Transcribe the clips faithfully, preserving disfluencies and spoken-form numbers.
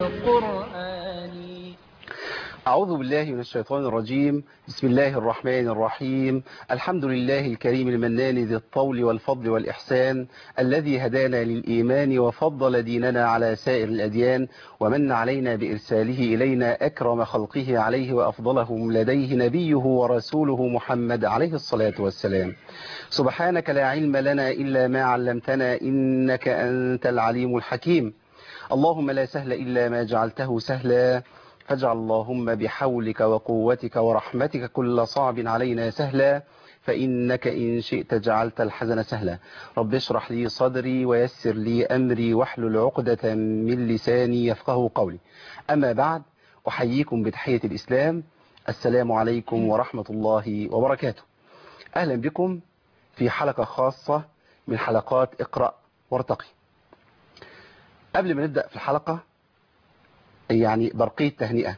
القرآن. أعوذ بالله من الشيطان الرجيم. بسم الله الرحمن الرحيم. الحمد لله الكريم المنان ذي الطول والفضل والإحسان، الذي هدانا للإيمان وفضل ديننا على سائر الأديان، ومن علينا بإرساله إلينا أكرم خلقه عليه وأفضلهم لديه نبيه ورسوله محمد عليه الصلاة والسلام. سبحانك لا علم لنا إلا ما علمتنا، إنك أنت العليم الحكيم. اللهم لا سهل إلا ما جعلته سهلا، فاجعل اللهم بحولك وقوتك ورحمتك كل صعب علينا سهلا، فإنك إن شئت جعلت الحزن سهلا. رب اشرح لي صدري ويسر لي أمري واحلل عقدة من لساني يفقه قولي. أما بعد، أحييكم بتحية الإسلام. السلام عليكم ورحمة الله وبركاته. أهلا بكم في حلقة خاصة من حلقات اقرأ وارتقي. قبل ما نبدأ في الحلقة، يعني برقية تهنئة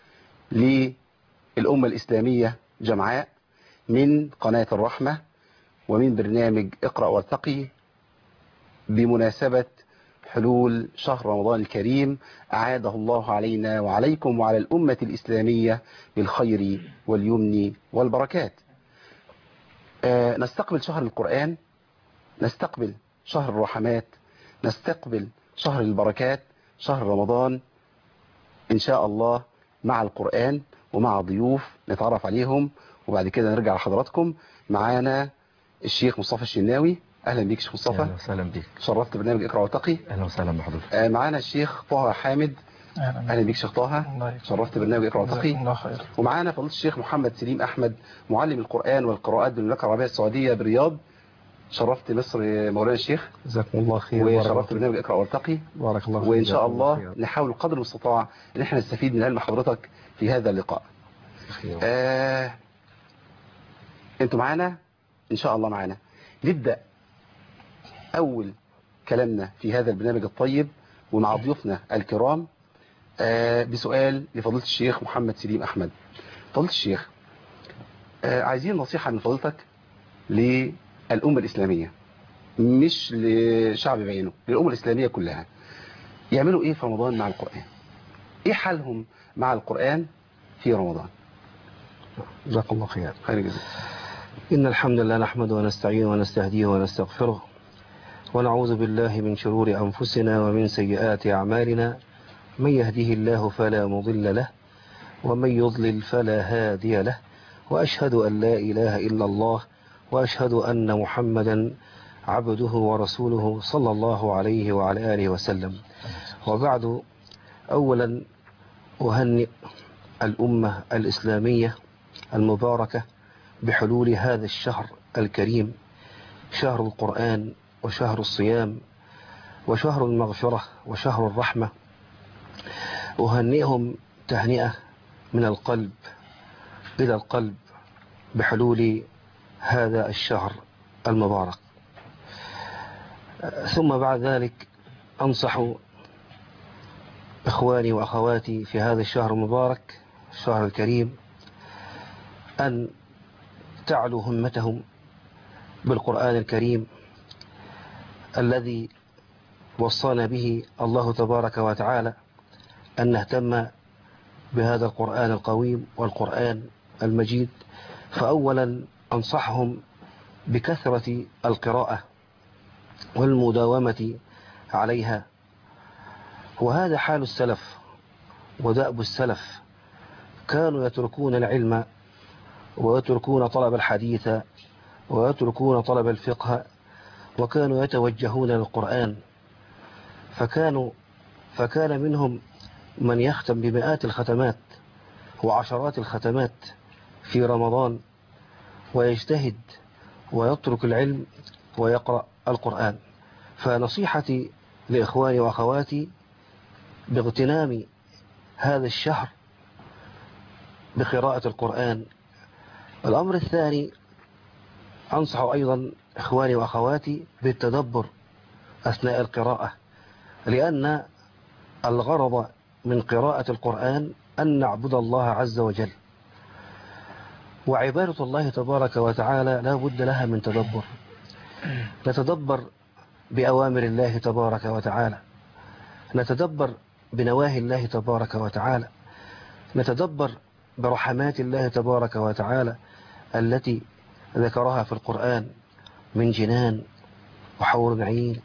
للأمة الإسلامية جمعاء من قناة الرحمة ومن برنامج اقرأ وارتقي بمناسبة حلول شهر رمضان الكريم، أعاده الله علينا وعليكم وعلى الأمة الإسلامية بالخير واليمن والبركات. آه نستقبل شهر القرآن، نستقبل شهر الرحمات، نستقبل شهر البركات، شهر رمضان إن شاء الله، مع القرآن ومع ضيوف نتعرف عليهم، وبعد كده نرجع لحضراتكم. معانا الشيخ مصطفى الشناوي. أهلا بيك شيخ مصطفى. أهلا وسهلا بك. شرفت برنامج اقرأ وارتقي. أهلا وسهلا بحضرتك. آه معانا الشيخ طه حامد. أهلا بيك شيخ طه. شرفت برنامج اقرأ وارتقي. ومعانا فضيلة الشيخ محمد سليم أحمد، معلم القرآن والقراءات بالمملكة العربية السعودية برياض. شرفت مصر مولانا الشيخ. جزاكم الله خير. وشرفت برنامج اقرأ وارتقي. بارك الله فيك. وإن شاء الله نحاول قدر المستطاع إن احنا نستفيد من علم حضرتك في هذا اللقاء. آه انتوا معانا إن شاء الله. معانا نبدأ أول كلامنا في هذا البرنامج الطيب ومع ضيوفنا الكرام آه بسؤال لفضيلة الشيخ محمد سليم أحمد. فضيلة الشيخ، آه عايزين نصيحة من فضيلتك للأمة الإسلامية، مش لشعب بعينه، للأمة الإسلامية كلها. يعملوا إيه في رمضان مع القرآن؟ إيه حالهم مع القرآن في رمضان؟ جزاك الله خير. خير جزاك. إن الحمد لله نحمده ونستعينه ونستهديه ونستغفره، ونعوذ بالله من شرور أنفسنا ومن سيئات أعمالنا. من يهده الله فلا مضل له، ومن يضلل فلا هادي له، وأشهد أن لا إله إلا الله، وأشهد أن محمدا عبده ورسوله صلى الله عليه وعلى آله وسلم. وبعد، أولا أهنئ الأمة الإسلامية المباركة بحلول هذا الشهر الكريم، شهر القرآن وشهر الصيام وشهر المغفرة وشهر الرحمة. أهنئهم تهنئة من القلب إلى القلب بحلول هذا الشهر المبارك. ثم بعد ذلك أنصح إخواني وأخواتي في هذا الشهر المبارك، الشهر الكريم، أن تعلو همتهم بالقرآن الكريم الذي وصانا به الله تبارك وتعالى، أن نهتم بهذا القرآن القويم والقرآن المجيد. فأولا أنصحهم بكثرة القراءة والمداومة عليها، وهذا حال السلف ودأب السلف. كانوا يتركون العلم ويتركون طلب الحديث ويتركون طلب الفقه، وكانوا يتوجهون للقرآن. فكانوا فكان منهم من يختم بمئات الختمات وعشرات الختمات في رمضان، ويجتهد ويترك العلم ويقرأ القرآن. فنصيحتي لإخواني وأخواتي باغتنام هذا الشهر بقراءة القرآن. الأمر الثاني، أنصح أيضا إخواني وأخواتي بالتدبر أثناء القراءة، لأن الغرض من قراءة القرآن أن نعبد الله عز وجل، وعبادة الله تبارك وتعالى لا بد لها من تدبر. نتدبر بأوامر الله تبارك وتعالى، نتدبر بنواهي الله تبارك وتعالى، نتدبر برحمات الله تبارك وتعالى التي ذكرها في القرآن من جنان وحور عين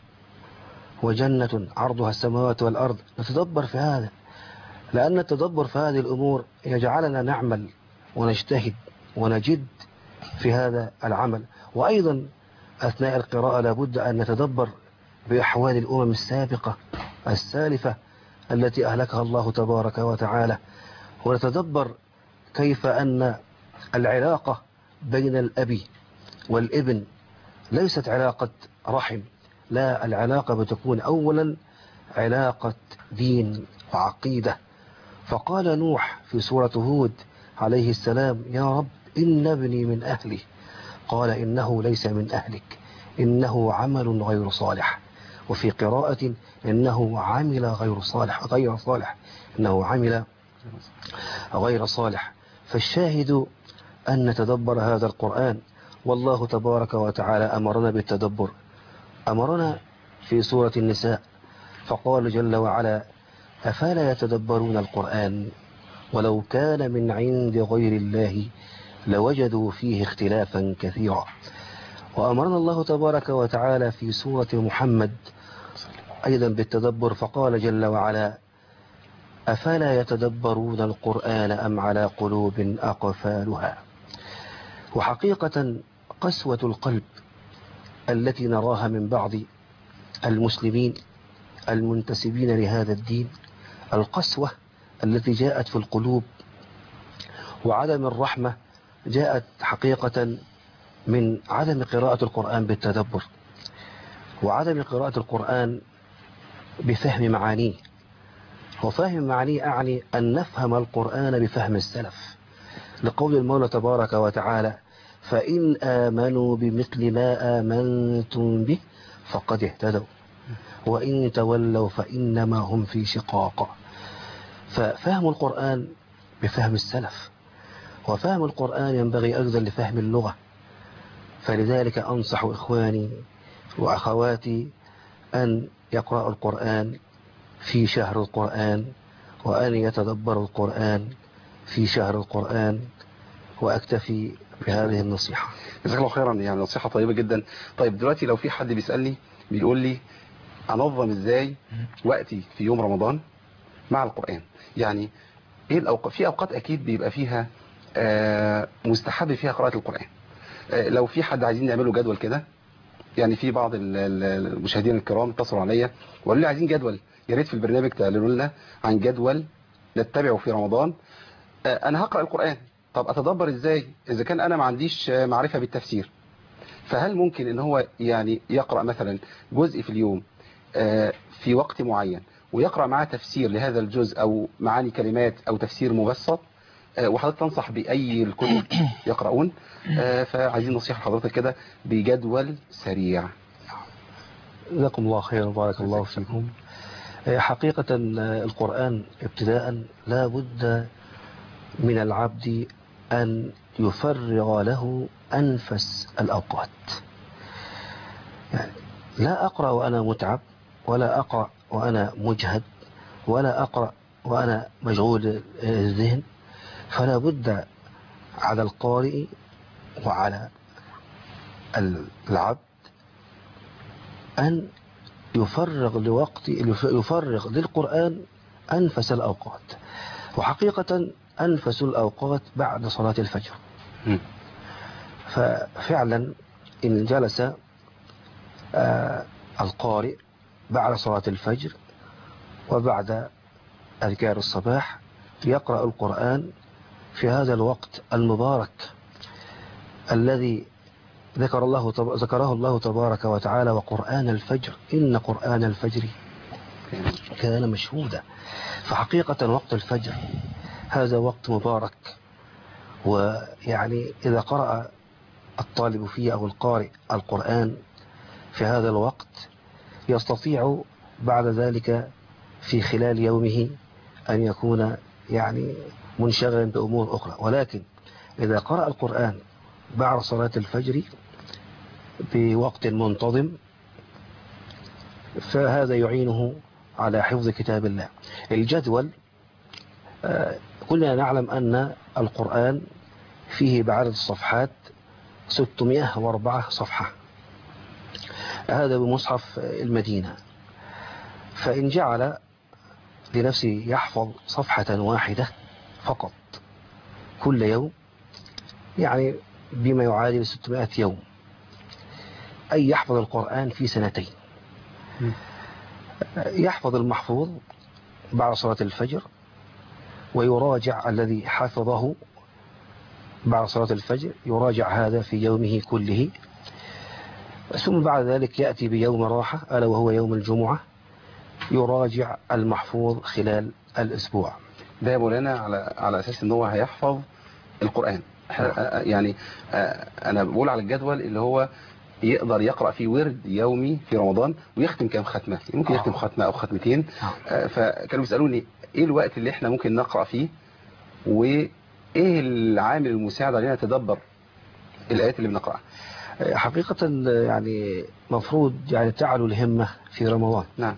وجنة عرضها السماوات والأرض. نتدبر في هذا، لأن التدبر في هذه الأمور يجعلنا نعمل ونجتهد ونجد في هذا العمل. وأيضا أثناء القراءة لابد أن نتدبر بأحوال الأمم السابقة السالفة التي أهلكها الله تبارك وتعالى، ونتدبر كيف أن العلاقة بين الأب والابن ليست علاقة رحم، لا، العلاقة بتكون أولا علاقة دين وعقيدة. فقال نوح في سورة هود عليه السلام: يا رب إن ابني من أهلي. قال: إنه ليس من أهلك، إنه عمل غير صالح. وفي قراءة: إنه عمل غير صالح غير صالح إنه عمل غير صالح. فالشاهد أن نتدبر هذا القرآن، والله تبارك وتعالى أمرنا بالتدبر. أمرنا في سورة النساء فقال جل وعلا: أفلا يتدبرون القرآن ولو كان من عند غير الله لوجدوا فيه اختلافا كثيرا. وأمرنا الله تبارك وتعالى في سورة محمد أيضا بالتدبر فقال جل وعلا: أفلا يتدبرون القرآن أم على قلوب أقفالها. وحقيقة قسوة القلب التي نراها من بعض المسلمين المنتسبين لهذا الدين، القسوة التي جاءت في القلوب وعدم الرحمة جاءت حقيقة من عدم قراءة القرآن بالتدبر، وعدم قراءة القرآن بفهم معانيه. وفهم معانيه أعني أن نفهم القرآن بفهم السلف، لقول المولى تبارك وتعالى: فإن آمنوا بمثل ما آمنتم به فقد اهتدوا وإن تولوا فإنما هم في شقاق. ففهم القرآن بفهم السلف، وفهم القرآن ينبغي أيضا لفهم اللغة. فلذلك أنصح إخواني وأخواتي أن يقرأوا القرآن في شهر القرآن، وأن يتدبروا القرآن في شهر القرآن. وأكتفي بهذه النصيحة. جزاك الله خيرا، يعني نصيحة طيبة جدا. طيب دلوقتي لو في حد بيسألني بيقول لي أنظم إزاي وقتي في يوم رمضان مع القرآن، يعني إيه الأوقات؟ في أوقات أكيد بيبقى فيها آه مستحب فيها قراءة القرآن. آه لو في حد عايزين نعمله جدول كده، يعني في بعض المشاهدين الكرام اتصلوا عليا وقالوا لي عايزين جدول، يا ريت في البرنامج تعلنوا لنا عن جدول نتبعه في رمضان. آه أنا هقرأ القرآن، طب أتدبر إزاي إذا كان أنا ما عنديش معرفة بالتفسير؟ فهل ممكن إن هو يعني يقرأ مثلا جزء في اليوم في وقت معين ويقرأ معاه تفسير لهذا الجزء أو معاني كلمات أو تفسير مبسط، وحضرتك تنصح بأي الكتب يقرؤون؟ فعايزين نصيحة حضرتك كده بجدول سريع. جزاكم الله خير وبارك الله فيكم. حقيقة القرآن ابتداء لا بد من العبد أن يفرغ له أنفس الأوقات. يعني لا أقرأ وأنا متعب، ولا أقرأ وأنا مجهد، ولا أقرأ وأنا مشغول الذهن. فلا بد على القارئ وعلى العبد أن يفرغ لوقت يفرغ للقرآن أنفس الأوقات. وحقيقة أنفس الأوقات بعد صلاة الفجر. ففعلا إن جلس آه القارئ بعد صلاة الفجر وبعد أذكار الصباح يقرأ القرآن في هذا الوقت المبارك الذي ذكر الله ذكره الله تبارك وتعالى: وقرآن الفجر إن قرآن الفجر كان مشهودا. فحقيقة وقت الفجر هذا وقت مبارك، ويعني إذا قرأ الطالب فيه أو القارئ القرآن في هذا الوقت يستطيع بعد ذلك في خلال يومه أن يكون يعني منشغلا بأمور أخرى. ولكن إذا قرأ القرآن بعد صلاة الفجر بوقت منتظم فهذا يعينه على حفظ كتاب الله. الجدول كلنا نعلم أن القرآن فيه بعدد الصفحات ستمائة وأربعة صفحة، هذا بمصحف المدينة. فإن جعل لنفسه يحفظ صفحة واحدة فقط كل يوم، يعني بما يعادل ستمائة يوم، أي يحفظ القرآن في سنتين. يحفظ المحفوظ بعد صلاة الفجر، ويراجع الذي حفظه بعد صلاة الفجر، يراجع هذا في يومه كله، ثم بعد ذلك يأتي بيوم راحة ألا وهو يوم الجمعة، يراجع المحفوظ خلال الأسبوع. ده يا مولانا على على أساس أنه هيحفظ القرآن. يعني أنا بقول على الجدول اللي هو يقدر يقرأ فيه ورد يومي في رمضان ويختم كام ختمة، ممكن يختم ختمة أو ختمتين. فكانوا بيسألوني إيه الوقت اللي إحنا ممكن نقرأ فيه، وإيه العامل المساعد علينا نتدبر الآيات اللي بنقرأها. حقيقة يعني مفروض يعني تعلو الهمة في رمضان. نعم.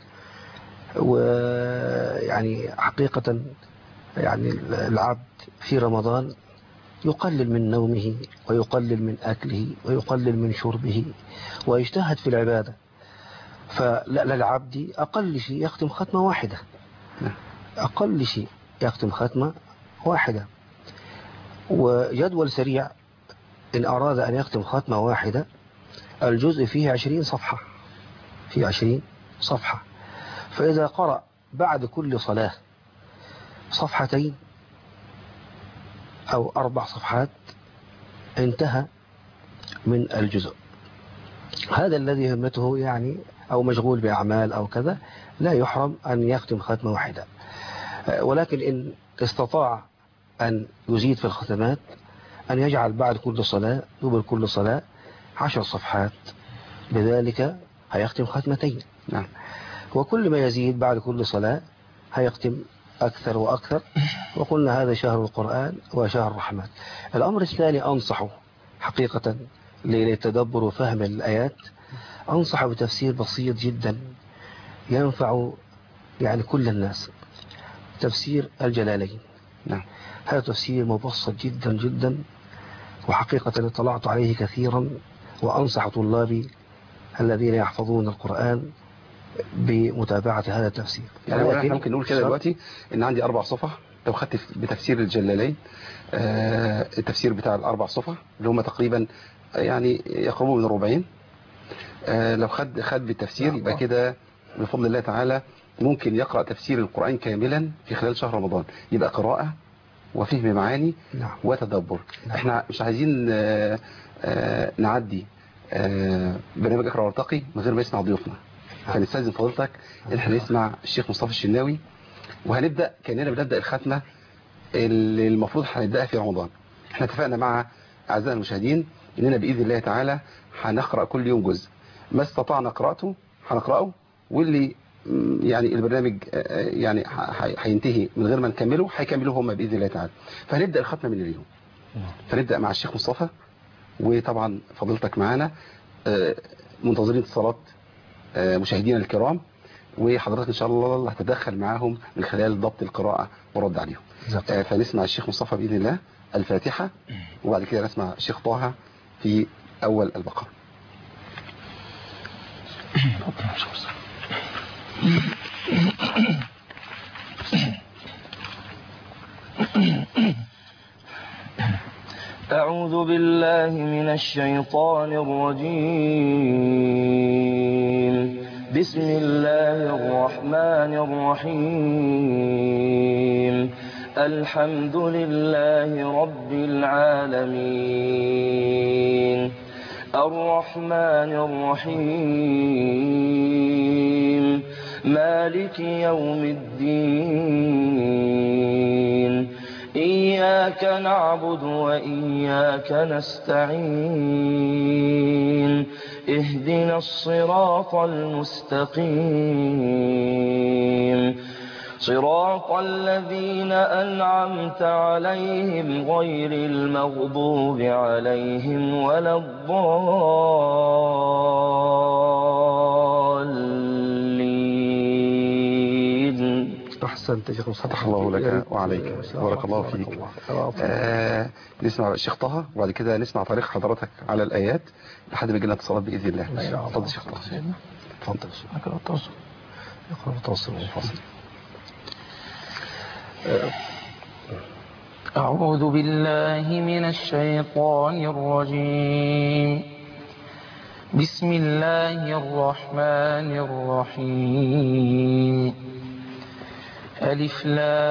ويعني حقيقة يعني العبد في رمضان يقلل من نومه ويقلل من أكله ويقلل من شربه ويجتهد في العبادة. فللعبد أقل شيء يختم ختمة واحدة، أقل شيء يختم ختمة واحدة. وجدول سريع إن أراد أن يختم ختمة واحدة الجزء فيه عشرين صفحة، فيه عشرين صفحة. فإذا قرأ بعد كل صلاة صفحتين أو أربع صفحات انتهى من الجزء. هذا الذي همته يعني أو مشغول بأعمال أو كذا لا يحرم أن يختم ختمة واحدة. ولكن إن استطاع أن يزيد في الختمات أن يجعل بعد كل صلاة دبر كل صلاة عشر صفحات، بذلك هيختم ختمتين. نعم. وكل ما يزيد بعد كل صلاة هيختم أكثر وأكثر. وقلنا هذا شهر القرآن وشهر الرحمن. الأمر الثاني أنصحه حقيقة للتدبر وفهم الآيات، أنصح بتفسير بسيط جدا ينفع يعني كل الناس، تفسير الجلالين. نعم. هذا تفسير مبسط جدا جدا، وحقيقة اطلعت عليه كثيرا، وأنصح طلابي الذين يحفظون القرآن بمتابعة هذا التفسير. يعني احنا ممكن نقول كده دلوقتي ان عندي اربع صفح، لو خدت بتفسير الجلالين آه التفسير بتاع الاربع صفح اللي هم تقريبا يعني يقربوا من الربعين، آه لو خد خد بالتفسير يبقى كده بفضل الله تعالى ممكن يقرأ تفسير القرآن كاملا في خلال شهر رمضان، يبقى قراءة وفهم معاني نعم. وتدبر. نعم. احنا مش عايزين آه آه نعدي آه برنامج اقرأ وارتقي من غير ما يسمع ضيوفنا. فنستاذن فضيلتك ان احنا نسمع الشيخ مصطفى الشناوي، وهنبدأ كأننا بنبدأ الختمة اللي المفروض هنبدأها في رمضان. احنا اتفقنا مع اعزائنا المشاهدين اننا باذن الله تعالى هنقرأ كل يوم جزء، ما استطعنا قراءته هنقرأه، واللي يعني البرنامج يعني هينتهي من غير ما نكمله هيكملوه هم باذن الله تعالى. فهنبدأ الختمة من اليوم. فنبدأ مع الشيخ مصطفى، وطبعا فضيلتك معانا منتظرين اتصالات مشاهدينا الكرام، وحضرتك ان شاء الله اللي هتدخل معاهم من خلال ضبط القراءة ورد عليهم. فنسمع الشيخ مصطفى بإذن الله الفاتحة، وبعد كده نسمع الشيخ طه في أول البقرة. أعوذ بالله من الشيطان الرجيم. بسم الله الرحمن الرحيم. الحمد لله رب العالمين، الرحمن الرحيم، مالك يوم الدين، إياك نعبد وإياك نستعين، اهدنا الصراط المستقيم، صراط الذين أنعمت عليهم غير المغضوب عليهم ولا الضالين. أحسنت يا شيخ مصطفى. فتح الله يا لك ريت- وعليك، آه، بارك الله بارك فيك. الله. آه، آه نسمع الشيخ طه، وبعد كده نسمع تعليق حضرتك على الآيات لحد ما يجينا اتصالات بإذن الله. إن شاء الله. اتفضل الشيخ طه. اتفضل يا شيخ. اقرأ التواصل. اقرأ التواصل منفصل. أعوذ بالله من الشيطان الرجيم. بسم الله الرحمن الرحيم. ألف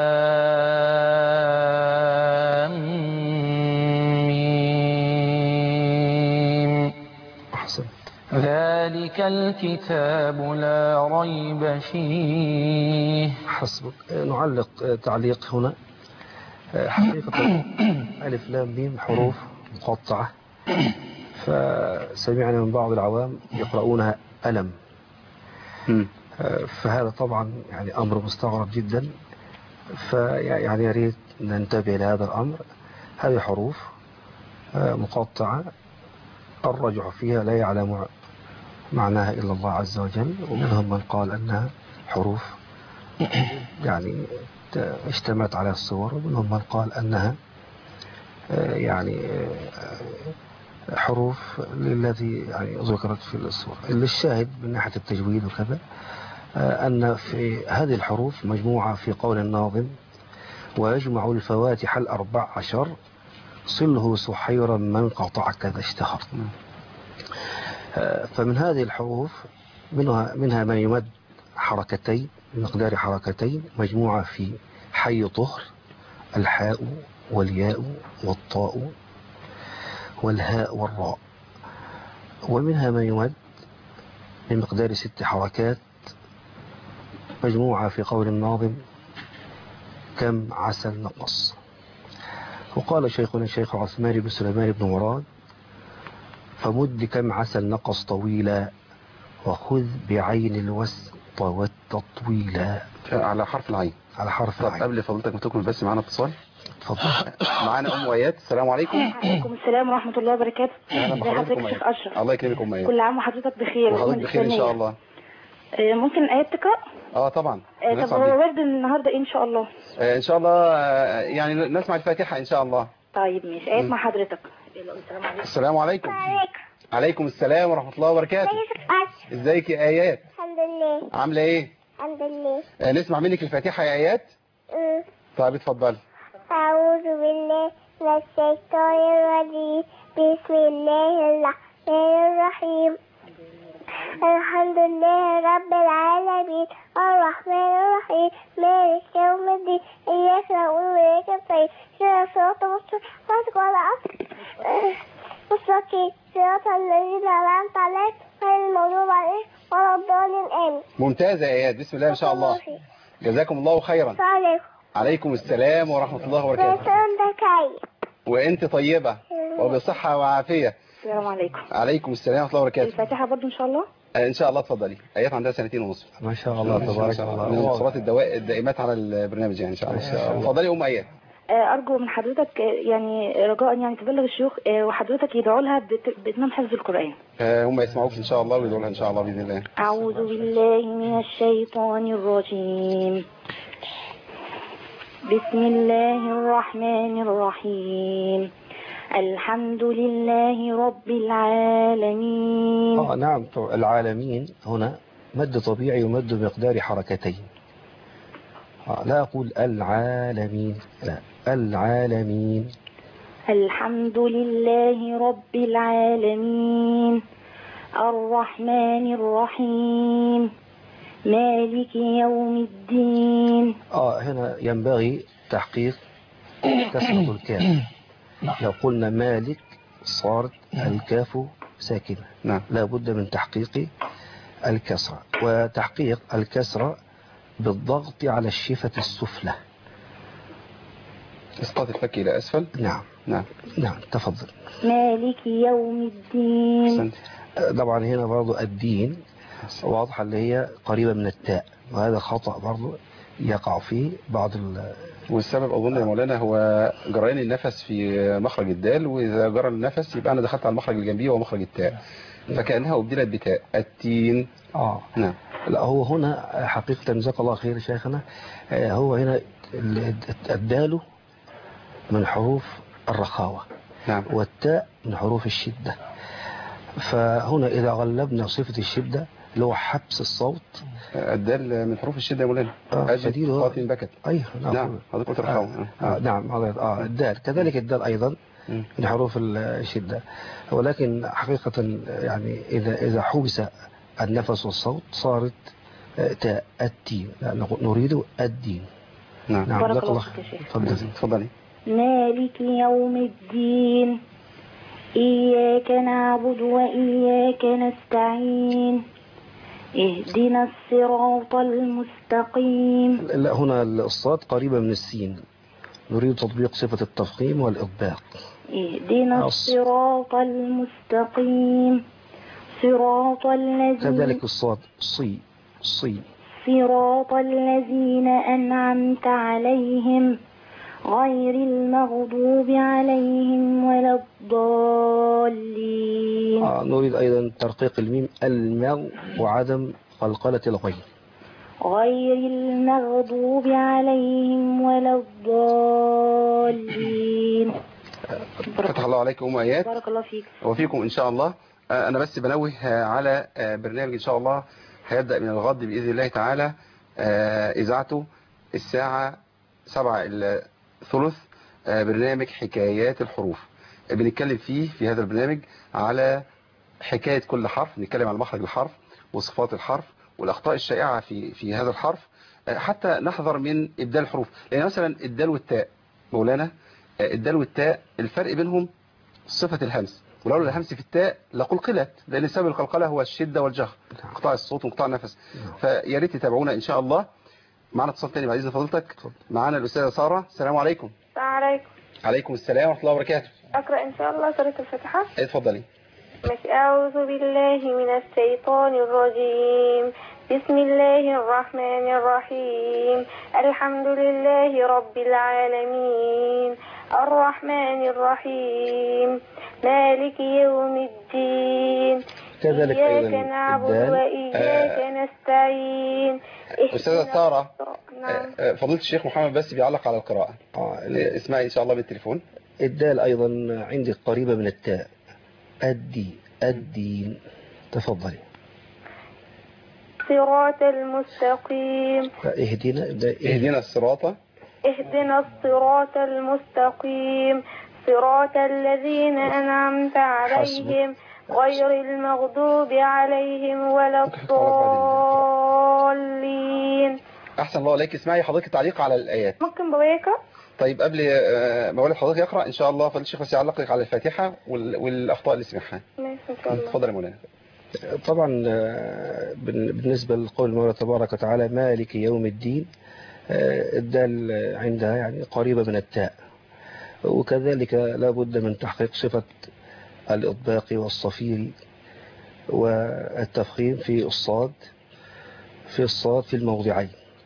لام ميم. أحسنت. ذلك الكتاب لا ريب فيه. حسبك. آه، نعلق آه، تعليق هنا. آه، حقيقة ألف لام ميم حروف مقطعة، فسمعنا من بعض العوام يقرؤونها ألم. مم. آه، فهذا طبعا يعني أمر مستغرب جدا، فيعني يا ريت ننتبه لهذا الأمر. هذه حروف آه، مقطعة، الرجع فيها لا يعلم معناها إلا الله عز وجل، ومنهم من قال أنها حروف يعني اشتملت على الصور، ومنهم من قال أنها آه، يعني آه، حروف للذي يعني ذكرت في الصورة. اللي الشاهد من ناحية التجويد وكذا آه، أن في هذه الحروف مجموعة في قول الناظم: ويجمع الفواتح الأربع عشر صله سحيرا من قطعك ذا اشتهر. آه، فمن هذه الحروف منها, منها ما يمد حركتين بمقدار حركتين، مجموعة في حي طهر: الحاء والياء والطاء والهاء والراء. ومنها ما يمد بمقدار ست حركات، مجموعة في قول الناظم: كم عسل نقص. وقال شيخنا الشيخ عثمان بن سليمان بن مراد: فمد كم عسل نقص طويلا، وخذ بعين الوسط والتطويلا. على حرف العين. على حرف طب العين. قبل فضلتك ما تكمل بس معانا اتصال. اتفضل. معانا أم آيات. السلام عليكم. وعليكم السلام ورحمة الله وبركاته. أهلا ازي بحضرتك حضرتك أم يا شيخ آيات. أشرف؟ الله يكرمك أم آيات. كل عام وحضرتك بخير. وحضرتك وأمة بخير إن شاء الإسلامية. الله. آه، ممكن الآيات تقرأ؟ اه طبعا. آه، طب نسمع هو بيه. ورد النهاردة إيه إن شاء الله؟ آه، ان شاء الله آه، يعني نسمع الفاتحة ان شاء الله. طيب ماشي. آيات مم. مع حضرتك. يلا، السلام عليكم. السلام عليكم. عليكم السلام ورحمة الله وبركاته. ازيك يا آيات؟ الحمد لله. عاملة ايه؟ الحمد لله. آه، نسمع منك الفاتحة يا آيات. أمم. طيب اتفضلي. أعوذ بالله من الشيطان الرجيم. بسم الله الرحمن الرحيم. الحمد لله رب العالمين الرحمن الرحيم مالك يوم الدين إياك نعبد وإياك نستعين اهدنا الصراط المستقيم صراط صراط الذين أنعمت عليهم غير المغضوب عليهم ولا الضالين آمين. ممتازة يا آيات، بسم الله ما شاء الله. جزاكم الله خيرا. السلام عليكم. عليكم السلام ورحمة الله وبركاته. بسنتك كاي. وانت طيبة وبصحة وعافية. السلام عليكم. عليكم السلام ورحمة الله وبركاته. الفاتحة برضو إن شاء الله؟ آه، ان شاء الله اتفضلي. آيات عندها سنتين ونصف. ما شاء الله تبارك الله. من المتصلات الدواء الدائمات على البرنامج يعني ان شاء الله. اتفضلي ام آيات. آه، أرجو من حضرتك آه، يعني رجاء يعني تبلغ الشيوخ آه، وحضرتك يدعوا لها بت- بإتمام حفظ القرآن. آه، هم يسمعوك ان شاء الله ويدعوا لها ان شاء الله باذن الله. أعوذ بالله من الشيطان الرجيم. بسم الله الرحمن الرحيم. الحمد لله رب العالمين. آه نعم. العالمين هنا مد طبيعي يمد بمقدار حركتين. آه لا أقول العالمين، لا، العالمين. الحمد لله رب العالمين الرحمن الرحيم مالك يوم الدين. آه هنا ينبغي تحقيق كسرة الكاف. لو قلنا مالك صارت الكاف ساكنة. نعم. لا بد من تحقيق الكسرة، وتحقيق الكسرة بالضغط على الشفة السفلى. اسقاط الفك الى اسفل. نعم نعم. نعم تفضل. مالك يوم الدين. احسنت. طبعا هنا برضو الدين واضحة اللي هي قريبة من التاء، وهذا خطأ برضو يقع فيه بعض ال... والسبب اظن يا مولانا هو جريان النفس في مخرج الدال، واذا جرى النفس يبقى انا دخلت على المخرج اللي جنبيه وهو مخرج التاء، فكانها ابدلت بتاء التين. اه نعم. لا هو هنا حقيقة جزاك الله خير شيخنا. هو هنا الدال من حروف الرخاوة، نعم. والتاء من حروف الشدة. فهنا إذا غلبنا صفة الشدة اللي هو حبس الصوت، الدال من حروف الشدة يا مولانا. آه أجد خاطئ بكت. أيوه نعم. نعم حضرتك قلت الرخاوة. آه آه نعم آه الدال كذلك، الدال أيضا من حروف الشدة. ولكن حقيقة يعني إذا إذا حبس النفس والصوت صارت تاء الدين، نريد الدين. نعم. نعم بارك جزاك الله الله فيك يا شيخ. تفضلي تفضلي. مالك يوم الدين إياك نعبد وإياك نستعين اهدنا الصراط المستقيم. لا هنا الصاد قريبة من السين، نريد تطبيق صفة التفخيم والإطباق. اهدنا الصراط المستقيم صراط الذين كذلك الصاد صي صي صراط الذين أنعمت عليهم غير المغضوب عليهم ولا الضالين. آه نريد أيضا ترقيق الميم المغ وعدم قلقلة الغين. غير المغضوب عليهم ولا الضالين. فتح الله عليكم آيات. بارك الله فيك. وفيكم إن شاء الله. أنا بس بنوه على برنامج إن شاء الله هيبدأ من الغد بإذن الله تعالى، إذاعته الساعة سبعة إلا ثلث، برنامج حكايات الحروف. بنتكلم فيه في هذا البرنامج على حكاية كل حرف، نتكلم عن مخرج الحرف وصفات الحرف والأخطاء الشائعة في في هذا الحرف، حتى نحذر من إبدال الحروف. لأن مثلا الدال والتاء مولانا، الدال والتاء الفرق بينهم صفة الهمس، ولولا الهمس في التاء لقلقلت، لأن سبب القلقلة هو الشدة والجهر، انقطاع الصوت وانقطاع النفس. فيا ريت تتابعونا إن شاء الله. معنا اتصال تاني بعد إذن فضيلتك. معنا الأستاذة سارة. السلام عليكم. السلام عليكم. عليكم السلام ورحمة الله وبركاته. أقرأ إن شاء الله سورة الفاتحة. اتفضلي. ماشي. أعوذ بالله من الشيطان الرجيم. بسم الله الرحمن الرحيم. الحمد لله رب العالمين الرحمن الرحيم مالك يوم الدين كذلك إياك نعبد وإياك آه نستعين. أستاذة سارة، نعم. فضيلة الشيخ محمد بس بيعلق على القراءة. آه اسمعي إن شاء الله بالتليفون. الدال أيضا عندك قريبة من التاء، الدي الدين. تفضلي. صراط المستقيم. اهدنا اهدنا الصراط اهدنا الصراط المستقيم صراط الذين أنعمت عليهم غير المغضوب عليهم ولا الضالين. أحسن الله عليك. اسمعي حضرتك تعليق على الآيات. ممكن باباك؟ طيب قبل ما أقول حضرتك يقرأ إن شاء الله فضيلة الشيخ بس يعلق لك على الفاتحة والأخطاء اللي سمعها. ماشي إن شاء الله. اتفضل يا مولانا. طبعا بالنسبة لقول المولى تبارك وتعالى مالك يوم الدين، الدال عندها يعني قريبة من التاء، وكذلك لا بد من تحقيق صفة الإطباق والصفير والتفخيم في الصاد في الصاد في الموضعين،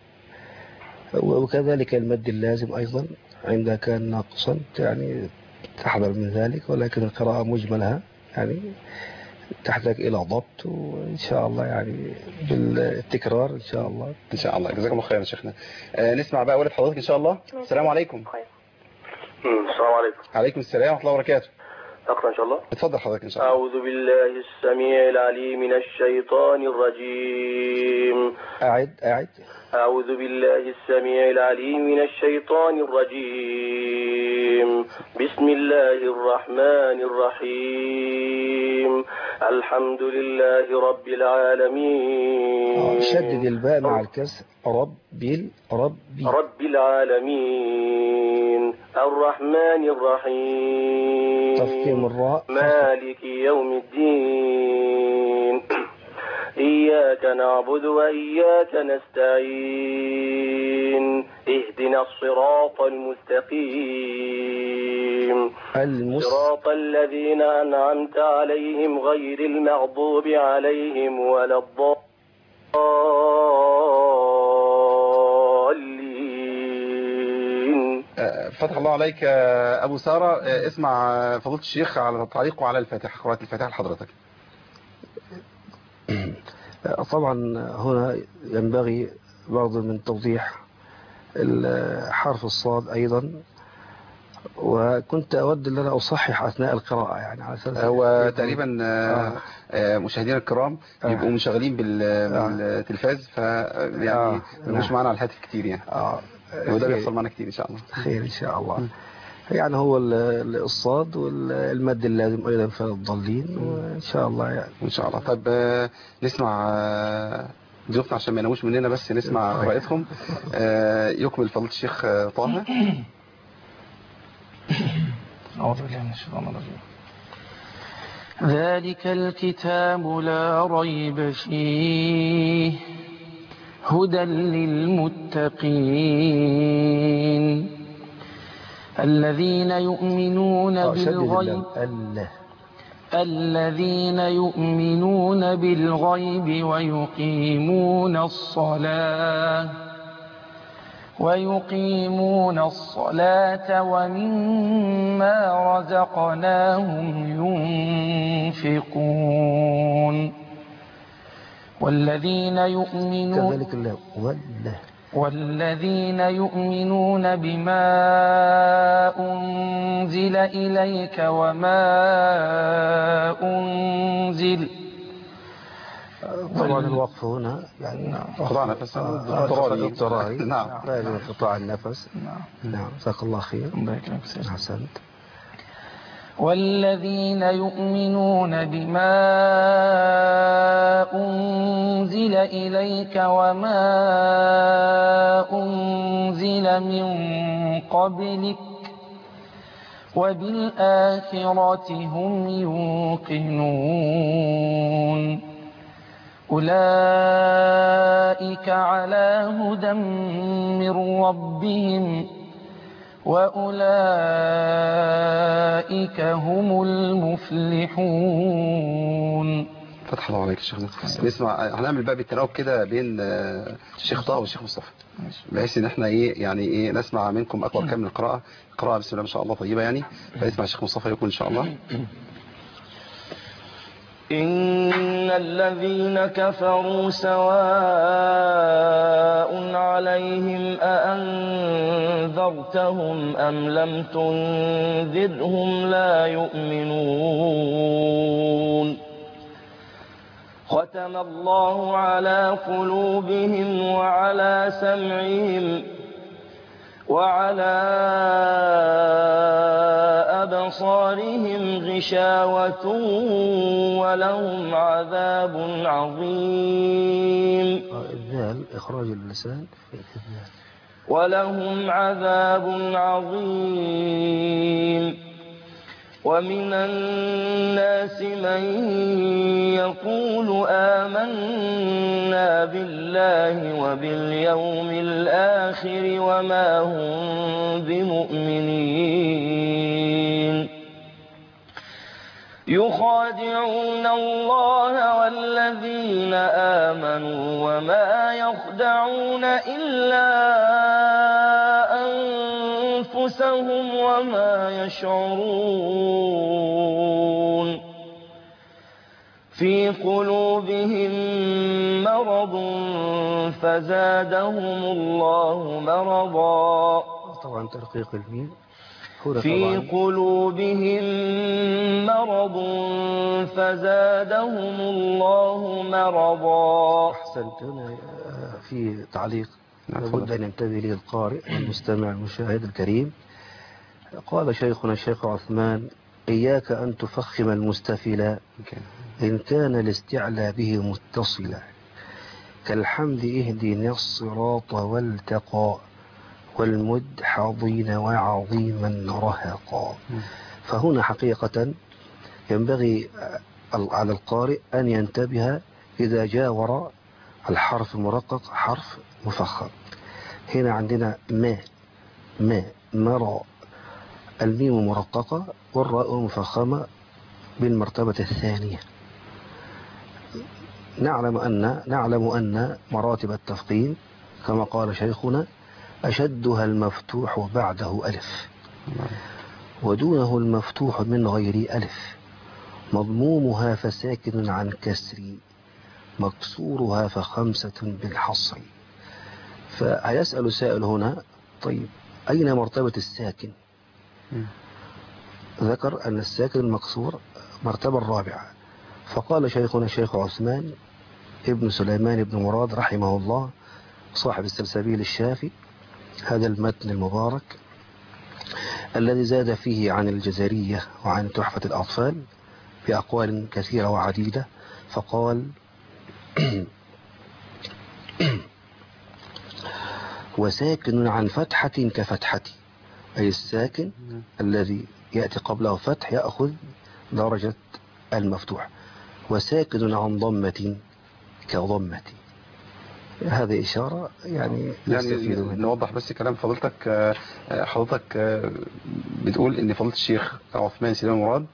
وكذلك المد اللازم أيضا عندها كان ناقصا، يعني تحذر من ذلك. ولكن القراءة مجملها يعني تحتاج إلى ضبط، وإن شاء الله يعني بالتكرار إن شاء الله. إن شاء الله. جزاكم الله خيرا يا شيخنا. آه نسمع بقى ولد حضرتك إن شاء الله. السلام عليكم. السلام عليكم. عليكم السلام ورحمة الله وبركاته. أقرأ إن شاء الله. اتفضل حضرتك إن شاء الله. أعوذ بالله السميع العليم من الشيطان الرجيم. أعد أعد. أعوذ بالله السميع العليم من الشيطان الرجيم. بسم الله الرحمن الرحيم. الحمد لله رب العالمين. شدد الباء مع الكسر. رب ربي رب العالمين الرحمن الرحيم تفخيم الراء مالك يوم الدين إياك نعبد وإياك نستعين اهدنا الصراط المستقيم المس... صراط الذين أنعمت عليهم غير المغضوب عليهم ولا الضالين. فتح الله عليك أبو سارة. اسمع فضيلة الشيخ على تعليقه على الفاتحة، قراءة الفاتحة لحضرتك. طبعا هنا ينبغي برضو من توضيح حرف الصاد أيضا، وكنت أود أن أنا أصحح أثناء القراءة يعني على أساس هو تقريبا آه. آه مشاهدينا الكرام بيبقوا آه. مشغلين بالتلفاز فيعني آه. مش معنا على الهاتف كتير يعني آه. وده بيحصل معنا كتير إن شاء الله. خير إن شاء الله. يعني هو الصاد والمد اللازم أيضا في الضالين وإن شاء الله يعني إن شاء الله. طب آه نسمع آه ضيوفنا عشان ما يناموش مننا، بس نسمع قراءتهم. آه يكمل فضيلة الشيخ طه. أعوذ بالله من الشيطان الرجيم. ذلك الكتاب لا ريب فيه هدى للمتقين الذين يؤمنون بالغيب الذين يؤمنون بالغيب ويقيمون الصلاة ويقيمون الصلاة ومما رزقناهم ينفقون والذين يؤمنون كذلك الله والذين يؤمنون بما أنزل إليك وما أنزل. طبعا الوقف هنا يعني قطاع نفس اضطراري. نعم لازم قطاع النفس. نعم نعم جزاك الله خير. أحسنت. والذين يؤمنون بما أنزل إليك وما أنزل من قبلك وبالآخرة هم يوقنون أولئك على هدى من ربهم وأولئك هم المفلحون. فتح الله عليك الشيخ. نسمع هنعمل بقى بالتناوب كده بين الشيخ طه والشيخ مصطفى بحيث ان احنا ايه يعني ايه نسمع منكم اكبر كم من القراءه. قراءه بسم الله ما شاء الله طيبه يعني، فنسمع الشيخ مصطفى يكون ان شاء الله. إن الذين كفروا سواء عليهم أأنذرتهم أم لم تنذرهم لا يؤمنون ختم الله على قلوبهم وعلى سمعهم وعلى أبصارهم غشاوة ولهم عذاب عظيم. الذال إخراج اللسان ولهم عذاب عظيم. ومن الناس من يقول آمنا بالله وباليوم الآخر وما هم بمؤمنين يخادعون الله والذين آمنوا وما يخدعون إلا أنفسهم وما يشعرون في قلوبهم مرض فزادهم الله مرضا. طبعا ترقيق الميم. في قلوبهم مرض فزادهم الله مرضا. أحسنت. هنا في تعليق لابد أن ينتبه له القارئ والمستمع المشاهد الكريم. قال شيخنا الشيخ عثمان: إياك أن تفخم المستفلا إن كان الاستعلى به متصلا، كالحمد اهدنا الصراط والتقى والمد حاضين وعظيما رهقا. فهنا حقيقة ينبغي على القارئ أن ينتبه إذا جاور الحرف المرقق حرف مفخم. هنا عندنا ما ما مرى، الميم مرققة والراء مفخمة بالمرتبة الثانية. نعلم أن نعلم أن مراتب التفخيم كما قال شيخنا أشدها المفتوح بعده ألف، ودونه المفتوح من غير ألف، مضمومها فساكن عن كسر، مكسورها فخمسة بالحصر. فهيسأل سائل هنا طيب أين مرتبة الساكن؟ ذكر أن الساكن المكسور مرتبة الرابعة. فقال شيخنا الشيخ عثمان ابن سليمان بن مراد رحمه الله صاحب السلسبيل الشافي هذا المتن المبارك الذي زاد فيه عن الجزرية وعن تحفة الأطفال بأقوال كثيرة وعديدة. فقال وساكن عن فتحة كفتحة، أي الساكن الذي يأتي قبله فتح يأخذ درجة المفتوح، وساكن عن ضمة كضمة. هذه إشارة يعني يعني نوضح بس كلام فضلتك. حضرتك بتقول ان فضيلة الشيخ عثمان سليمان مراد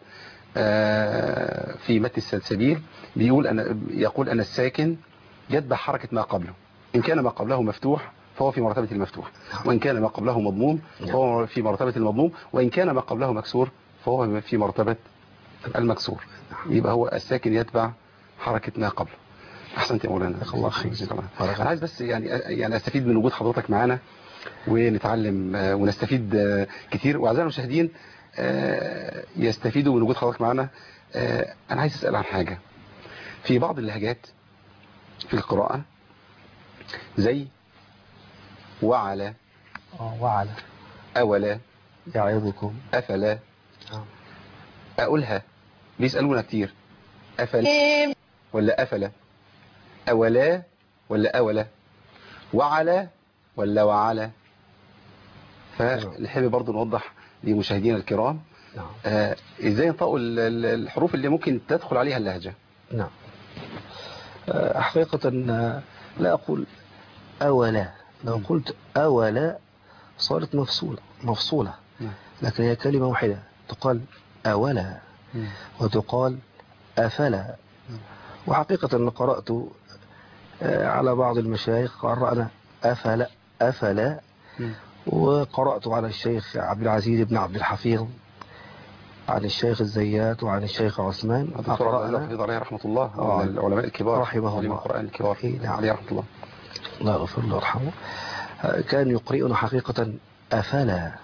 في متن السلسبيل بيقول أن يقول أن الساكن يتبع حركة ما قبله، إن كان ما قبله مفتوح فهو في مرتبة المفتوح، وإن كان ما قبله مضموم فهو في مرتبة المضموم، وإن كان ما قبله مكسور فهو في مرتبة المكسور. يبقى هو الساكن يتبع حركة ما قبله. أحسنت يا مولانا. الله خير. أنا عايز بس يعني يعني أستفيد من وجود حضرتك معنا ونتعلم ونستفيد كتير، وأعزائنا المشاهدين يستفيدوا من وجود حضرتك معنا. أنا عايز أسأل عن حاجة في بعض اللهجات في القراءة زي وعلى وعلى أولا يعظكم أفلا. أقولها بيسألونا كتير أفلا ولا أفلا، أولا ولا أولا، وعلى ولا وعلى. فنحب برضو نوضح لمشاهدينا الكرام آه ازاي ينطقوا الحروف اللي ممكن تدخل عليها اللهجة. نعم. آه حقيقة لا أقول أولا، لو قلت أولا صارت مفصولة مفصولة، لكن هي كلمة واحدة تقال أولا وتقال أفلا. وحقيقة أن قرأت على بعض المشايخ قرأنا أفلا أفلا، وقرأت على الشيخ عبد العزيز بن عبد الحفيظ عن الشيخ الزيات وعن الشيخ عثمان الدكتور عبد الحفيظ عليه رحمة الله من العلماء الكبار رحمه الله القرآن الكبار عليه رحمة الله. الله يغفر له ويرحمه. كان يقرئنا حقيقة أفلا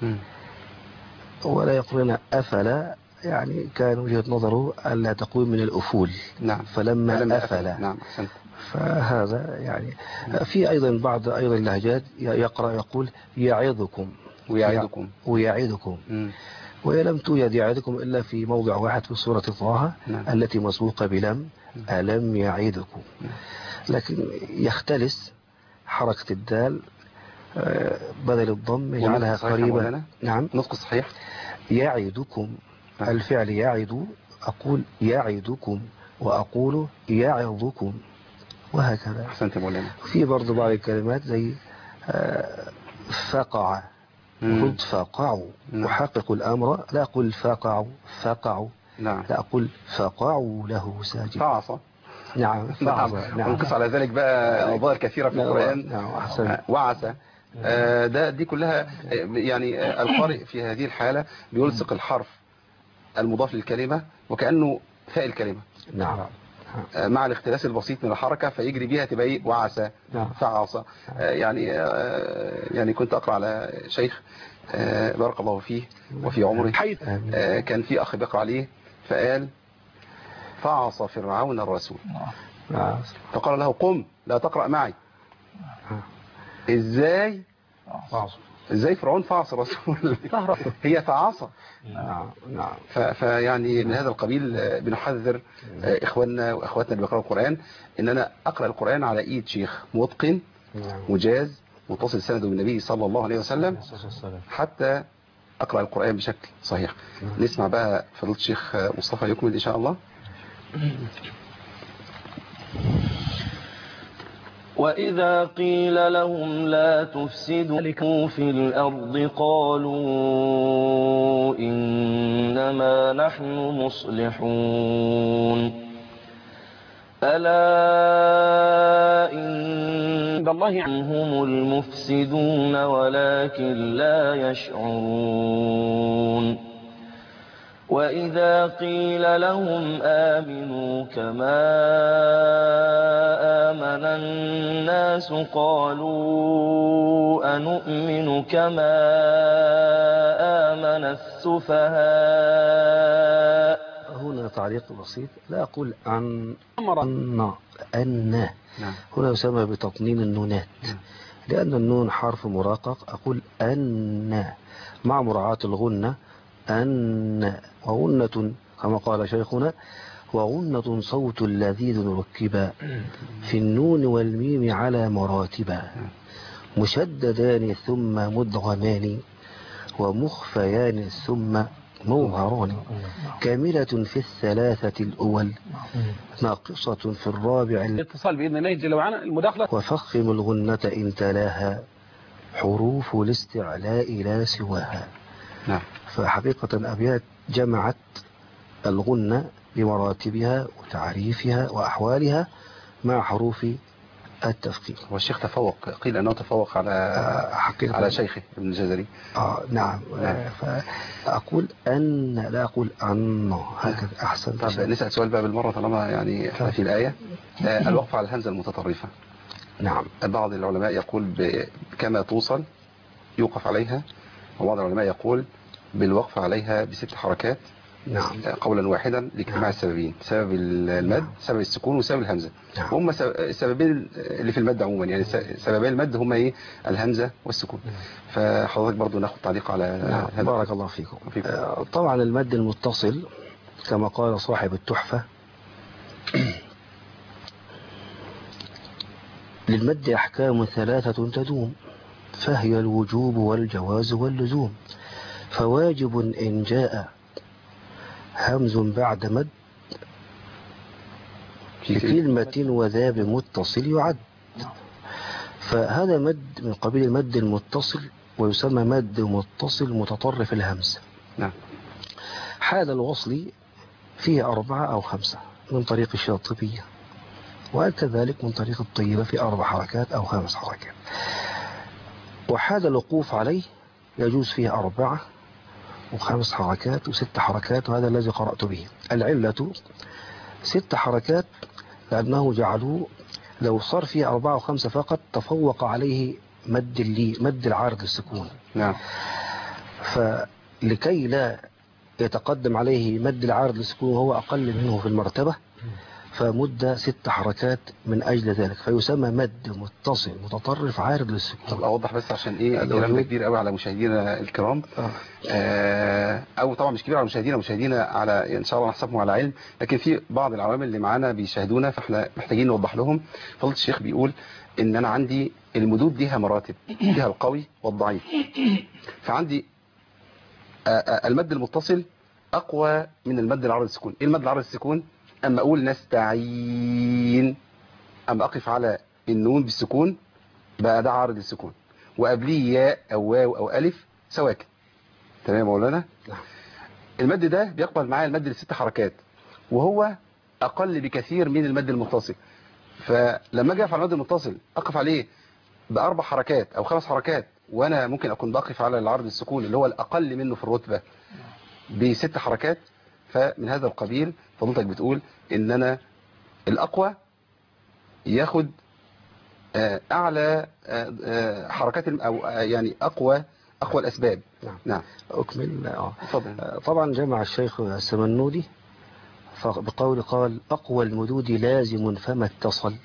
ولا يقرئنا أفلا، يعني كان وجهة نظره ألا تقوم من الأفول. نعم. فلما, فلما أفلا. نعم أحسنت. فهذا يعني في أيضا بعض أيضا اللهجات يقرأ يقول يعظكم ويعظكم ويعظكم، وهي لم توجد يعظكم إلا في موضع واحد في سورة طه التي مسبوقة بلم ألم يعظكم، لكن يختلس حركة الدال بدل الضم يجعلها قريبة. نعم. نطق صحيح. يعظكم الفعل يعظ أقول يعظكم وأقول يعظكم وهكذا. أحسنت مولانا. في برضو بعض الكلمات زي فقع قلت فقعوا، وحقق الأمر لا أقول فقعوا فقعوا، نعم. لا أقول فقعوا له ساجد. فعصى. نعم فعصى. نعم. ونقص على ذلك بقى أوضاع كثيرة في القرآن. نعم. أحسن. وعسى. آه ده دي كلها يعني آه القارئ في هذه الحالة بيلصق الحرف المضاف للكلمة وكأنه فاء الكلمة. نعم. آه مع الاختلاس البسيط من الحركة فيجري بيها تبقى ايه وعسى. نعم. فعصى. آه يعني آه يعني كنت أقرأ على شيخ آه بارك الله فيه وفي عمره حيث آه كان في أخ بيقرأ عليه فقال فعصى فرعون الرسول فقال له قم لا تقرأ معي. ازاي ازاي فرعون فعصى الرسول هي فعصى. نعم. نعم. فيعني من هذا القبيل بنحذر اخواننا واخواتنا اللي بيقرأوا القرآن ان انا اقرأ القرآن على ايد شيخ متقن مجاز متصل سنده بالنبي صلى الله عليه وسلم حتى اقرأ القرآن بشكل صحيح. نسمع بقى فضيلة الشيخ مصطفى يكمل ان شاء الله. وإذا قيل لهم لا تفسدوا في الأرض قالوا إنما نحن مصلحون ألا إن الله هم المفسدون ولكن لا يشعرون وإذا قيل لهم آمنوا كما آمن الناس قالوا أنؤمن كما آمن السفهاء. هنا تعليق بسيط، لا أقول أن أن أن هنا يسمى بتطنين النونات، لأن النون حرف مرقق. أقول أن مع مراعاة الغنة، أن وغنة كما قال شيخنا، وغنة صوت لذيذ ركبا في النون والميم على مراتبا، مشددان ثم مدغمان ومخفيان ثم موهران، كاملة في الثلاثة الأول ناقصة في الرابع. الاتصال بإذن الله جل وعلا المداخلة. وفخم الغنة إن تلاها حروف الاستعلاء لا سواها. نعم. فحقيقة أبيات جمعت الغنة بمراتبها وتعريفها وأحوالها مع حروف التفخيم. والشيخ تفوق، قيل أنه تفوق على آه على شيخه ابن الجزري. آه نعم. آه فأقول أن لا أقول أن، هكذا أحسن. طب نسأل سؤال بقى بالمرة طالما يعني احنا في الآية. آه الوقف على الهمزة المتطرفة. نعم. بعض العلماء يقول كما توصل يوقف عليها، وبعض العلماء يقول بالوقف عليها بست حركات. نعم. قولا واحدا لاجتماع نعم. السببين، سبب المد نعم. سبب السكون وسبب الهمزة. نعم. هم السببين اللي في المد عموما، يعني سببين المد هم ايه؟ الهمزة والسكون. نعم. فحضرتك برضو ناخد تعليق على نعم. هذا. بارك الله فيكم. فيكم. آه طبعا المد المتصل كما قال صاحب التحفة للمد أحكام ثلاثة تدوم، فهي الوجوب والجواز واللزوم. فواجب إن جاء همز بعد مد لكلمة وذا بمتصل يعد. فهذا مد من قبيل المد المتصل، ويسمى مد متصل متطرف الهمز. نعم. حال الوصل فيه أربعة أو خمسة من طريق الشاطبية، وكذلك من طريق الطيبة في أربع حركات أو خمس حركات. وحال الوقوف عليه يجوز فيه أربعة وخمس حركات وست حركات، وهذا الذي قرأت به. العلة ست حركات لأنه جعلوه لو صار فيه أربعة وخمسة فقط تفوق عليه مد اللي مد العارض للسكون. نعم. فلكي لا يتقدم عليه مد العارض للسكون وهو أقل منه في المرتبة، فمد ست حركات من أجل ذلك، فيسمى مد متصل متطرف عارض للسكون. طب أوضح بس عشان إيه الكلام ده كبير قوي على مشاهدينا الكرام. آه. آه أو طبعا مش كبير على مشاهدينا مشاهدينا على إن شاء الله نحسبهم على علم، لكن في بعض العوامل اللي معانا بيشاهدونا فإحنا محتاجين نوضح لهم. فضيلة الشيخ بيقول إن أنا عندي المدود ليها مراتب، ليها القوي والضعيف. فعندي آه المد المتصل أقوى من المد العارض للسكون. إيه المد العارض للسكون؟ أما أقول نستعين، أما أقف على النون بالسكون بقى ده عارض السكون، وقبليه ياء أو واو أو ألف سواكن. تمام يا مولانا؟ المد ده بيقبل معايا المد لست حركات، وهو أقل بكثير من المد المتصل. فلما أجي أقف على المد المتصل أقف عليه بأربع حركات أو خمس حركات، وأنا ممكن أكون بقف على العارض السكون اللي هو الأقل منه في الرتبة بست حركات. فمن هذا القبيل فضلتك بتقول ان انا الاقوى ياخد اعلى حركات او يعني اقوى اقوى الاسباب. نعم. نعم. اكمل. اه تفضل. طبعا جمع الشيخ السمنودي بقول قال اقوى المدود لازم فما اتصل،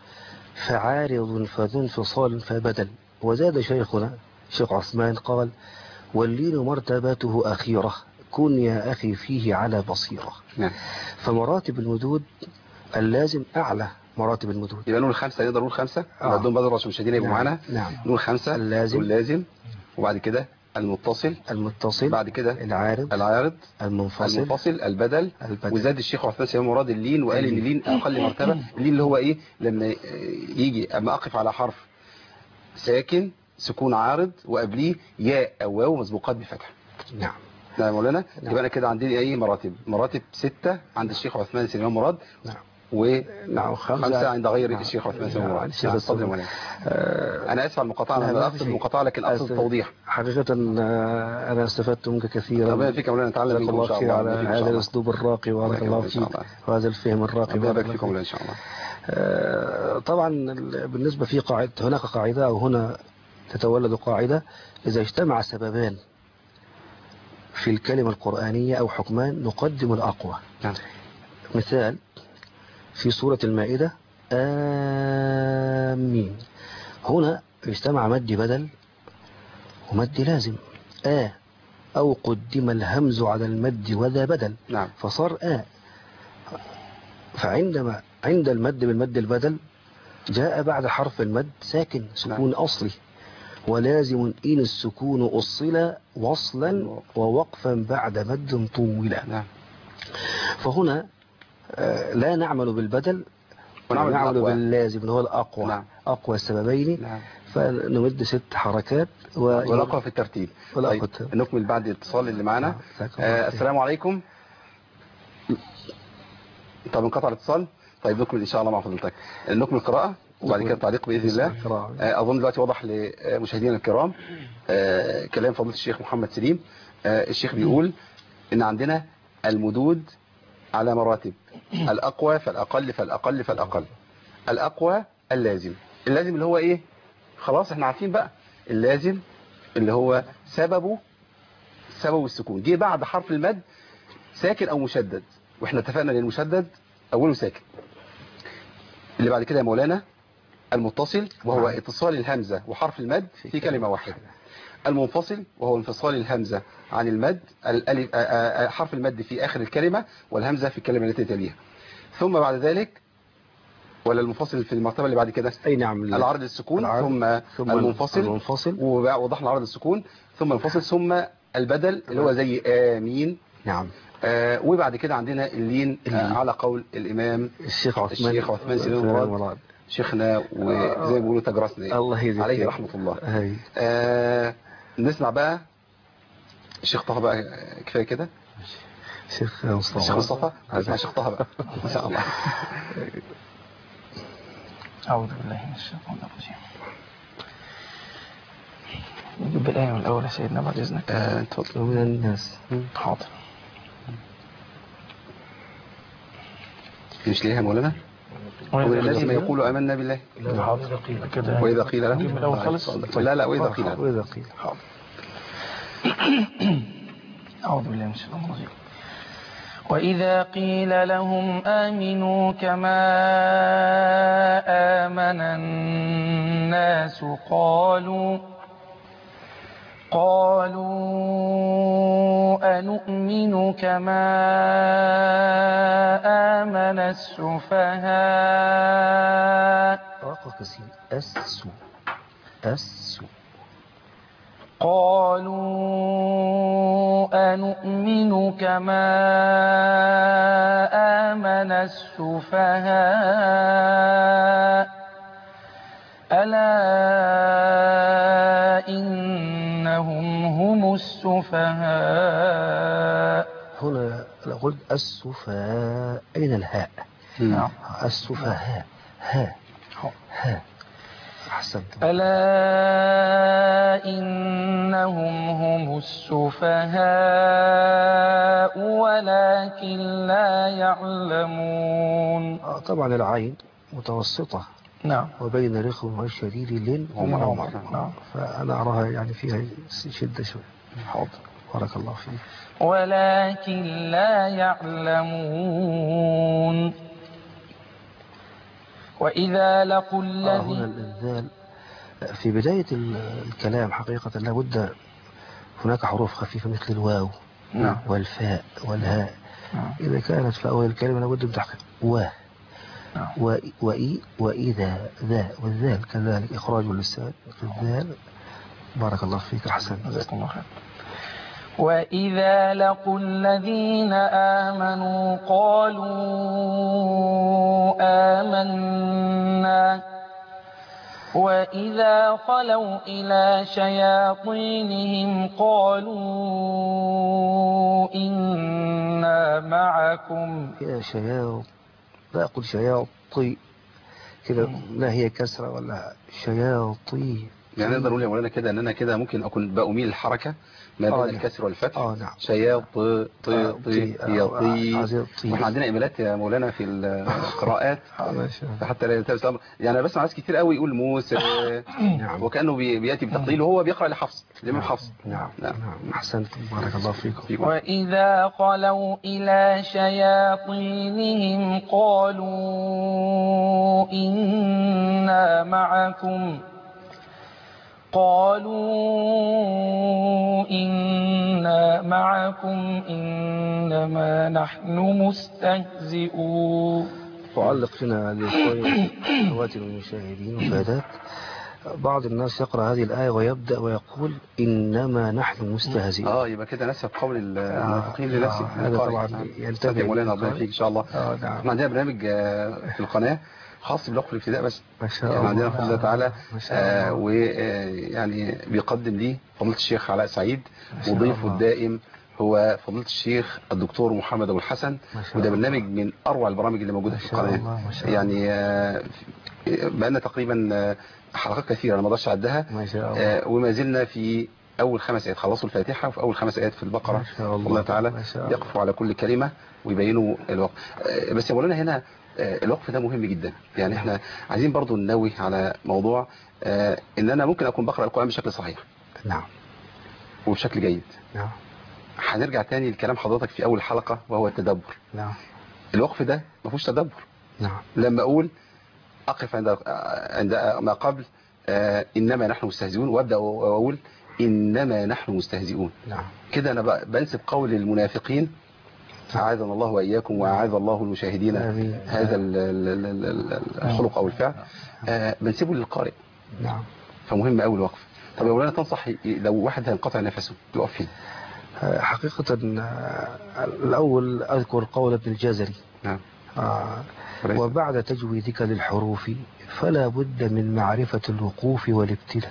فعارض فذو انفصال فبدل. وزاد شيخنا شيخ عثمان قال واللين مرتبته اخيره، كن يا أخي فيه على بصيرة. نعم. فمراتب المدود اللازم أعلى مراتب المدود. يبقى نقول خمسة، نقدر نقول خمسة آه. بدون بدل عشان المشاهدين يبقوا نعم. معانا. نعم. نقول خمسة. اللازم اللازم وبعد كده المتصل المتصل بعد كده العارض العارض المنفصل المنفصل البدل, البدل. وزاد الشيخ عثمان سيما مراد اللين، وقال ان اللين اقل مرتبة. اللين اللي هو ايه؟ لما يجي اما اقف على حرف ساكن سكون عارض وقبليه ياء او واو مسبوقات بفتح. نعم. نعم مولانا. يبقى انا كده عندي ايه مراتب؟ مراتب ستة عند الشيخ عثمان سليمان مراد. نعم. و خمسة عند غير الشيخ عثمان سليم مراد. اتفضل مولانا. انا اسف على المقاطعه، انا لا اقصد المقاطعه لكن اقصد التوضيح. حقيقه انا استفدت منك كثيرا. ربنا يفيك مولانا، نتعلم منكم ان شاء الله على هذا الاسلوب الراقي وبارك الله فيك وهذا الفهم الراقي. ربنا يبارك فيكم مولانا ان شاء الله. طبعا بالنسبه في قاعده، هناك قاعده او هنا تتولد قاعده: اذا اجتمع سببان في الكلمه القرانيه او حكمان نقدم الاقوى. نعم. مثال في سورة المائدة آمين، هنا اجتمع مد بدل ومد لازم آ، أو قدم الهمز على المد وذا بدل. نعم. فصار آ. فعندما عند المد بالمد البدل جاء بعد حرف المد ساكن سكون. نعم. أصلي ولازم إن السكون أصل وصلا ووقفا بعد مد طولا. نعم. فهنا لا نعمل بالبدل ونعمل نعمل باللازم اللي هو الأقوى. نعم. أقوى السببين. نعم. فنمد ست حركات و... والأقوى في الترتيب. طيب نكمل بعد الاتصال اللي معنا. نعم. آه السلام عليكم. طب انقطع الاتصال. طيب نكمل إن شاء الله مع فضلتك، نكمل القراءة وبعد كده التعليق بإذن الله. آه أظن دلوقتي واضح لمشاهدينا الكرام آه كلام فضيلة الشيخ محمد سليم. آه الشيخ بيقول إن عندنا المدود على مراتب: الأقوى فالأقل فالأقل فالأقل. الأقوى اللازم، اللازم اللي هو إيه؟ خلاص احنا عارفين بقى اللازم اللي هو سببه سبب السكون، جه بعد حرف المد ساكن أو مشدد، واحنا اتفقنا ان المشدد أوله ساكن. اللي بعد كده يا مولانا المتصل، وهو اتصال الهمزة وحرف المد في كلمة واحدة. المنفصل وهو انفصال الهمزة عن المد، الألف حرف المد في آخر الكلمة والهمزة في الكلمة التي تليها. ثم بعد ذلك ولا المنفصل في المرتبة اللي بعد كده؟ أي نعم. العرض السكون العرض ثم, ثم المنفصل, المنفصل ووضحنا عرض السكون ثم المنفصل ثم البدل اللي هو زي آمين. نعم. آه وبعد كده عندنا اللين آه على قول الإمام الشيخ عثمان الشيخ عثمان سليم مراد شيخنا وزي ما بيقولوا تاج راسنا الله يجزيه عليه رحمة الله. آه نسمع بقى الشيخ طه بقى، كفاية كده الشيخ مصطفى. الشيخ مصطفى نسمع الشيخ طه بقى إن شاء الله. أعوذ بالله من الشيطان الرجيم. نجيب بالآية من الأول يا سيدنا بعد إذنك. آه تفضل. ومن الناس. حاضر. مش ليها مولانا؟ ومن الناس ما يقول آمنا بالله. حاضر كده. وإذا قيل له من الأول خالص. لا لا وإذا قيل له. وإذا قيل. حاضر. أعوذ بالله من الشيطان الرجيم. وإذا قيل لهم آمنوا كما آمن الناس قالوا قالوا أنؤمن كما آمن السفهاء. رقق كثير. السو السو. قالوا أنؤمن كما آمن السفهاء ألا إنهم هم السفهاء. هنا لو قلت السفهاء أين الهاء؟ نعم. السفهاء ها ها. أحسنت. ألا إنهم هم السفهاء ولكن لا يعلمون. آه طبعا العين متوسطة. نعم. وبين رخم والشديد لين عمر. نعم. فأنا أراها يعني فيها شدة شوي. حاضر. بارك الله فيك. ولكن لا يعلمون. وإذا لقوا الذين آه هنا الإنزال في بداية الكلام حقيقة لابد هناك حروف خفيفة مثل الواو. نعم. والفاء والهاء. نعم. إذا كانت في أول الكلمة لابد من تحقيق و نعم. وإي وإذا ذا والذال كذلك إخراج اللسان في الذال. بارك الله فيك. أحسن. جزاكم الله خير. وإذا لقوا الذين آمنوا قالوا آمنا وإذا خلوا إلى شياطينهم قالوا إنا معكم. يا شياط لا أقول شياطي كده، لا هي كسرة ولا شياطي. يعني نقدر نقول يا مولانا كده ان انا كده ممكن اكون بأميل الحركة ما بين آه الكسر والفتح. اه نعم. شياطي طي طي يطي. طي. واحنا عندنا ايميلات يا مولانا في القراءات ما شاء الله. فحتى لا يلتبس الامر. يعني انا بسمع ناس كتير قوي يقول موسى نعم. وكانه بي- بياتي بتقليل وهو بيقرا لحفص الامام نعم. حفص. نعم. نعم. نعم. أحسنتم بارك الله فيكم. وإذا خلوا إلى شياطينهم قالوا إنا معكم قالوا إنا معكم إنما نحن مستهزئون. أعلق هنا لإخواتي المشاهدين والمشاهدات، بعض الناس يقرأ هذه الآية ويبدأ ويقول إنما نحن مستهزئون. اه يبقى كده نسب قول المنافقين لنفسه. آه هذا طبعا ينتبه يا مولانا ربنا يفيك ان شاء الله. آه نعم. احنا عندنا برنامج آه في القناه خاص بلغه الابتداء بس. ما شاء يعني الله. عندنا بفضل الله تعالى ما شاء الله. ويعني بيقدم لي فضيله الشيخ علاء سعيد وضيفه الدائم هو فضيله الشيخ الدكتور محمد ابو الحسن. وده برنامج من اروع البرامج اللي موجوده في القناه. يعني آه بقالنا تقريبا آه حلقات كثيره انا ما اقدرش اعدها. ما شاء الله. آه وما زلنا في اول خمس ايات خلصوا الفاتحه وفي اول خمس ايات في البقره. ما شاء الله. الله تعالى يقفوا على كل كلمه ويبينوا الوقف. آه بس يا مولانا هنا آه الوقف ده مهم جدا. يعني احنا عايزين برضو ننوه على موضوع آه ان انا ممكن اكون بقرا القران بشكل صحيح. نعم. وبشكل جيد. نعم. هنرجع تاني لكلام حضرتك في اول حلقه وهو التدبر. نعم. الوقف ده ما فيهوش تدبر. نعم. لما اقول اقف عند عند ما قبل آه انما نحن مستهزئون وابدا واقول انما نحن مستهزئون. نعم. كده انا بنسب قول المنافقين أعاذنا الله وإياكم وأعاذ الله المشاهدين آمين. هذا الخلق أو الفعل آه بنسبه للقارئ. نعم. فمهم أول وقف. طب يا مولانا تنصح لو واحد هينقطع نفسه يقف فين؟ حقيقة الأول أذكر قول ابن الجزري. نعم. آه وبعد تجويدك للحروف فلا بد من معرفة الوقوف والابتلاء.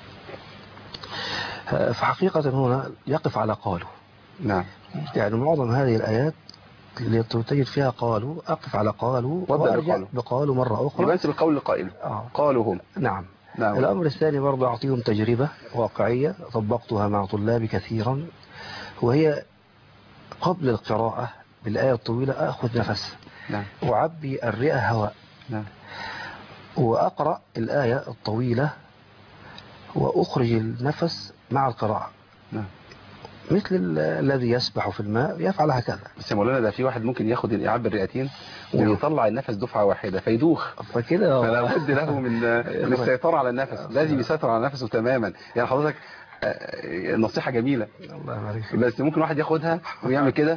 فحقيقة هنا يقف على قاله. نعم. يعني معظم هذه الآيات اللي تجد فيها قالوا أقف على قالوا وأرجع بقالوا مرة أخرى. يبقى القول لقائل. آه. قالوا هم. نعم. نعم. الأمر الثاني برضه أعطيهم تجربة واقعية طبقتها مع طلابي كثيرا، وهي قبل القراءة بالآية الطويلة أخذ نفس. نعم. وعبي الرئة هواء. نعم. وأقرأ الآية الطويلة وأخرج النفس مع القراءة. نعم. مثل الذي يسبح في الماء يفعل هكذا. بس يا مولانا ده في واحد ممكن ياخد يعبي الرئتين ويطلع النفس دفعة واحدة فيدوخ. فكده فلا بد له من من السيطرة على النفس. لازم يسيطر على نفسه تماما. يعني حضرتك نصيحة جميلة. الله يبارك. بس ممكن واحد ياخدها ويعمل كده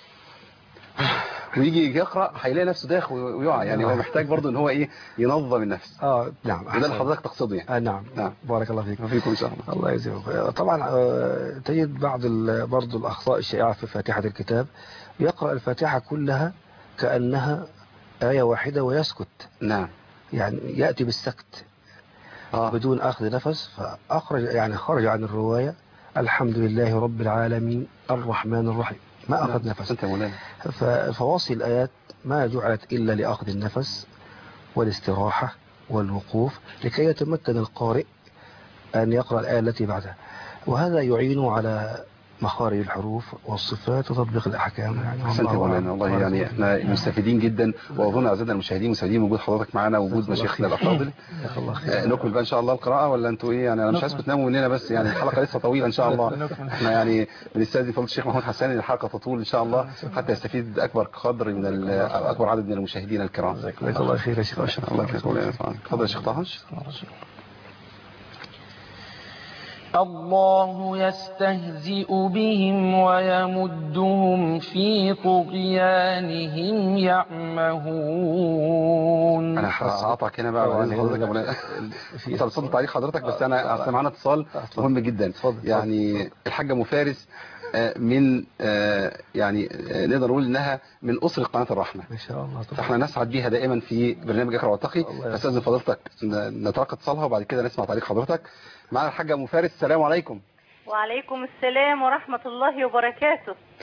ويجي يقرأ هيلاقي نفسه داخل ويقع. يعني هو محتاج برضه ان هو ايه ينظم النفس. اه نعم. وده اللي حضرتك تقصده يعني. آه نعم. نعم. بارك الله فيك. وفيكم ان شاء الله. الله يجزيك. طبعا آه تجد بعض برضه الأخطاء الشائعة في فاتحة الكتاب، يقرأ الفاتحة كلها كأنها آية واحدة ويسكت. نعم. يعني يأتي بالسكت آه. بدون أخذ نفس، فأخرج يعني خرج عن الرواية الحمد لله رب العالمين الرحمن الرحيم، ما أخذ نعم. نفس. فواصل الآيات ما جعلت إلا لأخذ النفس والاستراحة والوقوف لكي يتمكن القارئ أن يقرأ الآية التي بعدها، وهذا يعين على مخارج الحروف والصفات وتطبيق الأحكام. يعني أحسنت يا مولانا والله. يعني احنا مستفيدين جدا، وأظن أعزائنا المشاهدين مستفيدين وجود حضرتك معنا ووجود مشايخنا الأفاضل. نكمل بقى إن شاء الله القراءة ولا أنتوا إيه؟ يعني أنا مش عايزكم تناموا مننا بس، يعني الحلقة لسه طويلة إن شاء الله. احنا يعني بنستأذن فضيلة الشيخ محمود حسان إن الحلقة تطول إن شاء الله حتى يستفيد أكبر قدر من أكبر عدد من المشاهدين الكرام. جزاك الله خير يا شيخ أشرف. الله يكرمك مولانا. تفضل يا شيخ طه. الله يستهزئ بهم ويمدهم في طغيانهم يعمهون. انا هقطعك هنا بقى وعايز حضرتك يا مولانا طب صدق تعليق حضرتك بس انا اصل معانا اتصال مهم جدا. يعني الحاجه ام فارس من يعني نقدر نقول انها من اسره قناه الرحمه ما شاء الله. فاحنا نسعد بيها دائما في برنامج اقرا واتقي. استاذن فضيلتك نتلقى اتصالها وبعد كده نسمع تعليق حضرتك. معنا الحاجه ام فارس. السلام عليكم. وعليكم السلام ورحمه الله وبركاته.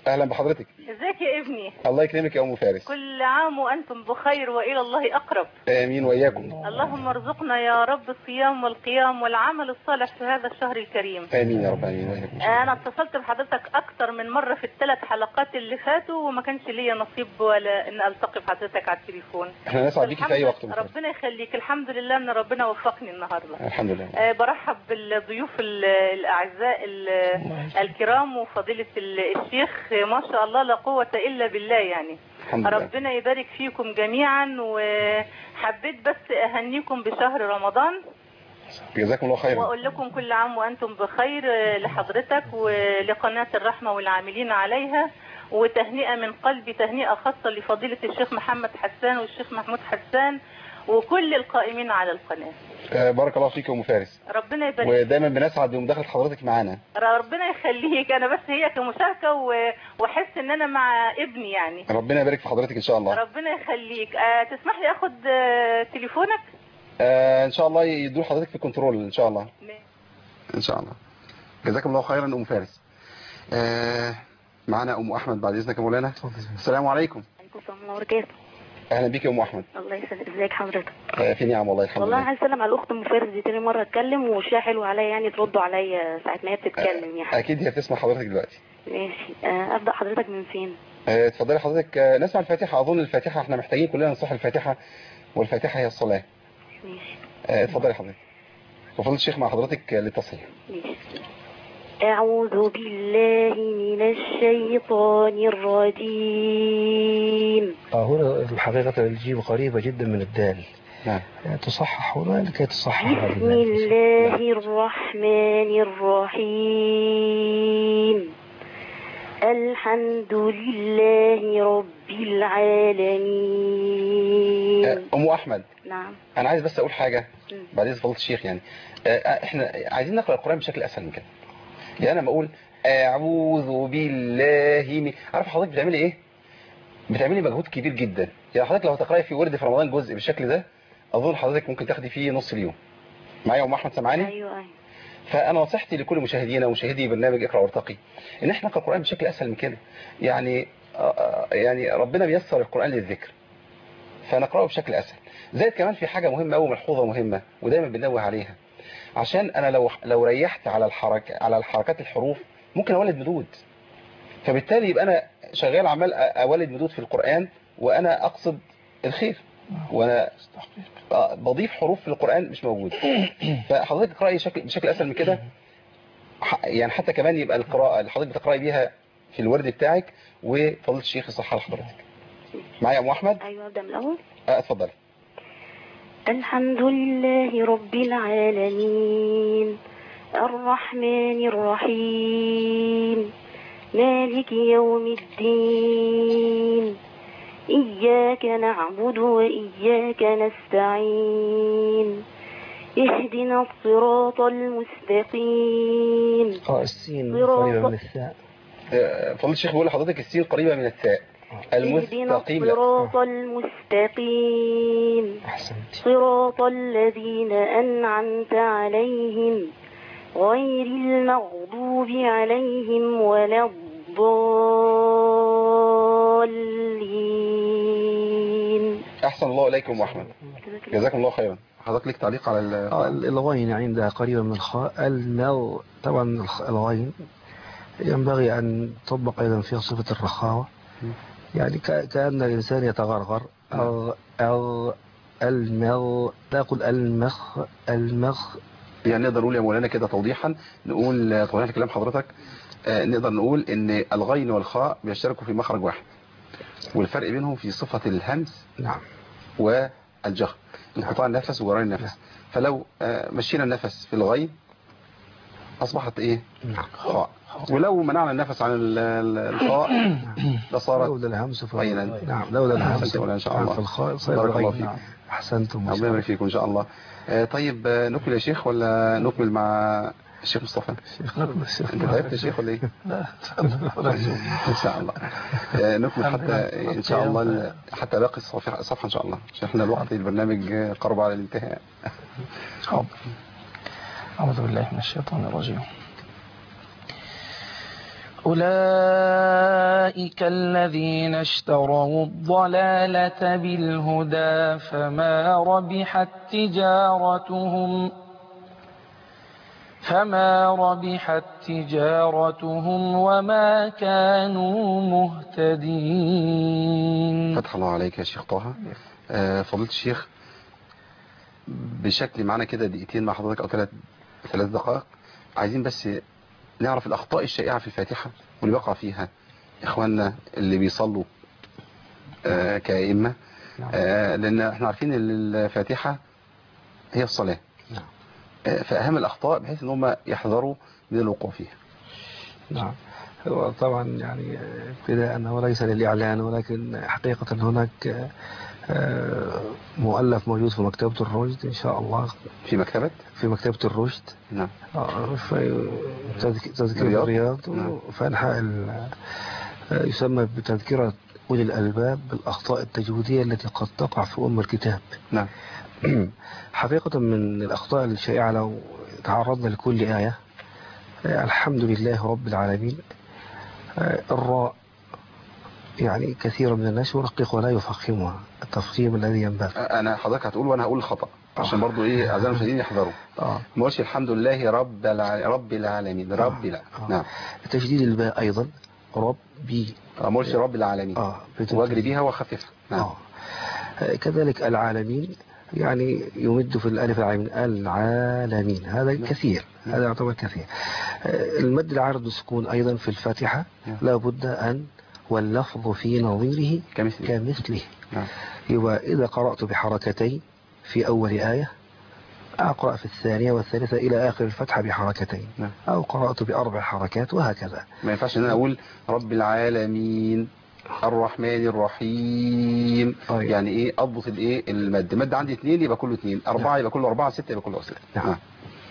اهلا بحضرتك. ازيك يا ابني؟ الله يكرمك يا ام فارس. كل عام وانتم بخير والى الله اقرب. امين واياكم. اللهم ارزقنا يا رب الصيام والقيام والعمل الصالح في هذا الشهر الكريم. امين يا رب. امين واياكم. انا اتصلت بحضرتك اكتر من مره في الثلاث حلقات اللي فاتوا وما كانش ليا نصيب ولا ان التقي بحضرتك على التليفون. احنا نسعد بيكي في اي وقت. ربنا يخليك. الحمد لله ان ربنا وفقني النهارده. الحمد لله. أه برحب بالضيوف الاعزاء الكرام وفضيله الشيخ، ما شاء الله لا قوه الا بالله يعني. ربنا يبارك فيكم جميعا، وحبيت بس اهنيكم بشهر رمضان. جزاكم الله خيرا. واقول لكم كل عام وانتم بخير لحضرتك ولقناه الرحمه والعاملين عليها، وتهنئه من قلبي، تهنئه خاصه لفضيله الشيخ محمد حسان والشيخ محمود حسان وكل القائمين على القناه. بارك الله فيك يا ام فارس. ربنا يبارك. ودايما بنسعد بمداخله حضرتك معانا. ربنا يخليك. انا بس هي كمشاركه واحس ان انا مع ابني يعني. ربنا يبارك في حضرتك ان شاء الله. ربنا يخليك. أه تسمح لي اخد أه تليفونك؟ أه ان شاء الله يدور حضرتك في كنترول ان شاء الله. ان شاء الله. جزاكم الله خيرا ام فارس. أه معانا ام احمد بعد اذنك يا مولانا. السلام عليكم. وعليكم السلام ورحمه الله وبركاته. اهلا بيك يا ام احمد. الله يسلمك. ازيك حضرتك؟ في نعم والله الحمد والله لله. عايز اسلم على الاخت ام فارس دي، تاني مره اتكلم وشها حلو عليا يعني، تردوا عليا ساعه ما هي بتتكلم يعني. اكيد هي بتسمع حضرتك دلوقتي. ماشي. آه ابدا حضرتك من فين؟ آه، اتفضلي حضرتك. آه، نسمع الفاتحه. اظن الفاتحه احنا محتاجين كلنا نصح الفاتحه، والفاتحه هي الصلاه. ماشي. آه، اتفضلي حضرتك. وفضل الشيخ مع حضرتك للتصحيح. ماشي. أعوذ بالله من الشيطان الرجيم. آه هنا الحقيقة الجيم قريبة جدا من الدال. نعم. تصحح هنا لكي تصحح. بسم الله الرحمن الرحيم. الحمد لله رب العالمين. آه، أم أحمد. نعم. أنا عايز بس أقول حاجة بعد إذن فضيلة الشيخ يعني. آه، إحنا عايزين نقرأ القرآن بشكل أسهل من كده. يعني أنا بقول أعوذ بالله من، عارف حضرتك بتعملي إيه؟ بتعملي مجهود كبير جدا. يعني حضرتك لو تقرأي في ورد في رمضان جزء بالشكل ده، أظن حضرتك ممكن تاخدي فيه نص اليوم. معايا يا أم أحمد سامعاني؟ أيوه أيوه. فأنا نصيحتي لكل مشاهدينا ومشاهدي برنامج اقرأ وارتقي إن إحنا نقرأ القرآن بشكل أسهل من كده. يعني يعني ربنا بيسر القرآن للذكر، فنقرأه بشكل أسهل. زائد كمان في حاجة مهمة أو ملحوظة مهمة ودايما بننوه عليها، عشان أنا لو لو ريحت على الحركة على الحركات الحروف ممكن أولد مدود، فبالتالي يبقى أنا شغال عمال أولد مدود في القرآن وأنا أقصد الخير، وأنا بضيف حروف في القرآن مش موجود. فحضرتك اقرأي بشكل بشكل أسهل من كده، يعني حتى كمان يبقى القراءة اللي حضرتك بتقرأي بيها في الورد بتاعك وفضيلة الشيخ يصحح لحضرتك. معايا يا أم أحمد؟ أيوه أبدأ من الأول. اه اتفضلي. الحمد لله رب العالمين الرحمن الرحيم مالك يوم الدين إياك نعبد وإياك نستعين اهدنا الصراط المستقيم. اه السين قريبة من الثاء. فضيلة الشيخ بيقول لحضرتك السين قريبة من الثاء. المستقيم. الصراط المستقيم. صراط الذين أنعمت عليهم غير المغضوب عليهم ولا الضالين. أحسن الله إليكم أحمد. جزاكم الله خيرا. حضرتك لك تعليق على الغين عندها قريبة من الخاء. المر طبعا الغين ينبغي أن تطبق أيضا فيها صفة الرخاوة، يعني كأن الإنسان يتغرغر. أغ أغ المغ تأكل المخ المخ. يعني نقدر نقول يا مولانا كده توضيحا، نقول توضيحا لكلام حضرتك، آه نقدر نقول ان الغين والخاء بيشتركوا في مخرج واحد، والفرق بينهم في صفة الهمس نعم والجهر، انقطاع النفس وجريان النفس. فلو آه مشينا النفس في الغين أصبحت إيه؟ خاء. ولو منعنا النفس عن الخاء لصارت لولا الهمس غينا. نعم لولا الهمس إن شاء الله. فالخاء صار بارك الله فيك. أحسنتم. ربنا يبارك فيكم إن شاء الله. آه طيب آه نكمل يا شيخ ولا نكمل مع الشيخ مصطفى؟ انت تعبت يا شيخ ولا ايه؟ لا ان شاء الله. آه نكمل حتى ان شاء الله حتى باقي الصفحه ان شاء الله، عشان احنا الوقت البرنامج قرب على الانتهاء. أعوذ بالله من الشيطان الرجيم. أولئك الذين اشتروا الضلالة بالهدى فما ربحت تجارتهم فما ربحت تجارتهم وما كانوا مهتدين. فتح الله عليك يا شيخ طه. آه فضيلة الشيخ، بشكل معنا كده دقيقتين مع حضرتك او ثلاث ثلاث دقائق، عايزين بس نعرف الأخطاء الشائعة في الفاتحة واللي وقع فيها إخواننا اللي بيصلوا آه كأئمة، آه لأن احنا عارفين ان الفاتحة هي الصلاة، آه فأهم الأخطاء بحيث ان هم يحذروا من الوقوع فيها. نعم، هو طبعا يعني ابتداء أنه ليس للإعلان، ولكن حقيقة هناك مؤلف موجود في مكتبة الرشد إن شاء الله. في مكتبة؟ في مكتبة الرشد. نعم. في تذكرة الرياض. نعم. في أنحاء يسمى بتذكرة أولي الألباب بالأخطاء التجويدية التي قد تقع في أم الكتاب. نعم. حقيقة من الأخطاء الشائعة لو تعرضنا لكل آية، الحمد لله رب العالمين، الراء يعني كثير من الناس يرقق ولا يفخمها التفخيم الذي ينبغي. انا حضرتك هتقول وانا هقول الخطأ عشان برضو ايه اعزائنا المشاهدين يحذروا. اه ما قولش الحمد لله رب الع... رب العالمين. رب لا. آه. نعم. تشديد الباء ايضا ربي. اه ما قولش رب العالمين. اه واجري بيها واخففها. نعم. اه كذلك العالمين يعني يمد في الالف العالمين العالمين، هذا نعم. كثير. نعم. هذا يعتبر كثير. المد العارض بالسكون ايضا في الفاتحة نعم. لا بد ان واللفظ في نظيره كمثله, كمثله. نعم. يبقى إذا قرأت بحركتين في أول آية أقرأ في الثانية والثالثة إلى آخر الفتحة بحركتين. نعم. أو قرأت بأربع حركات وهكذا. ما ينفعش أن أنا أقول رب العالمين الرحمن الرحيم. أيه. يعني إيه أضبط الإيه المد المد عندي اثنين يبقى كله اثنين، أربعة نعم. يبقى كله أربعة، ستة يبقى كله ستة. نعم. نعم.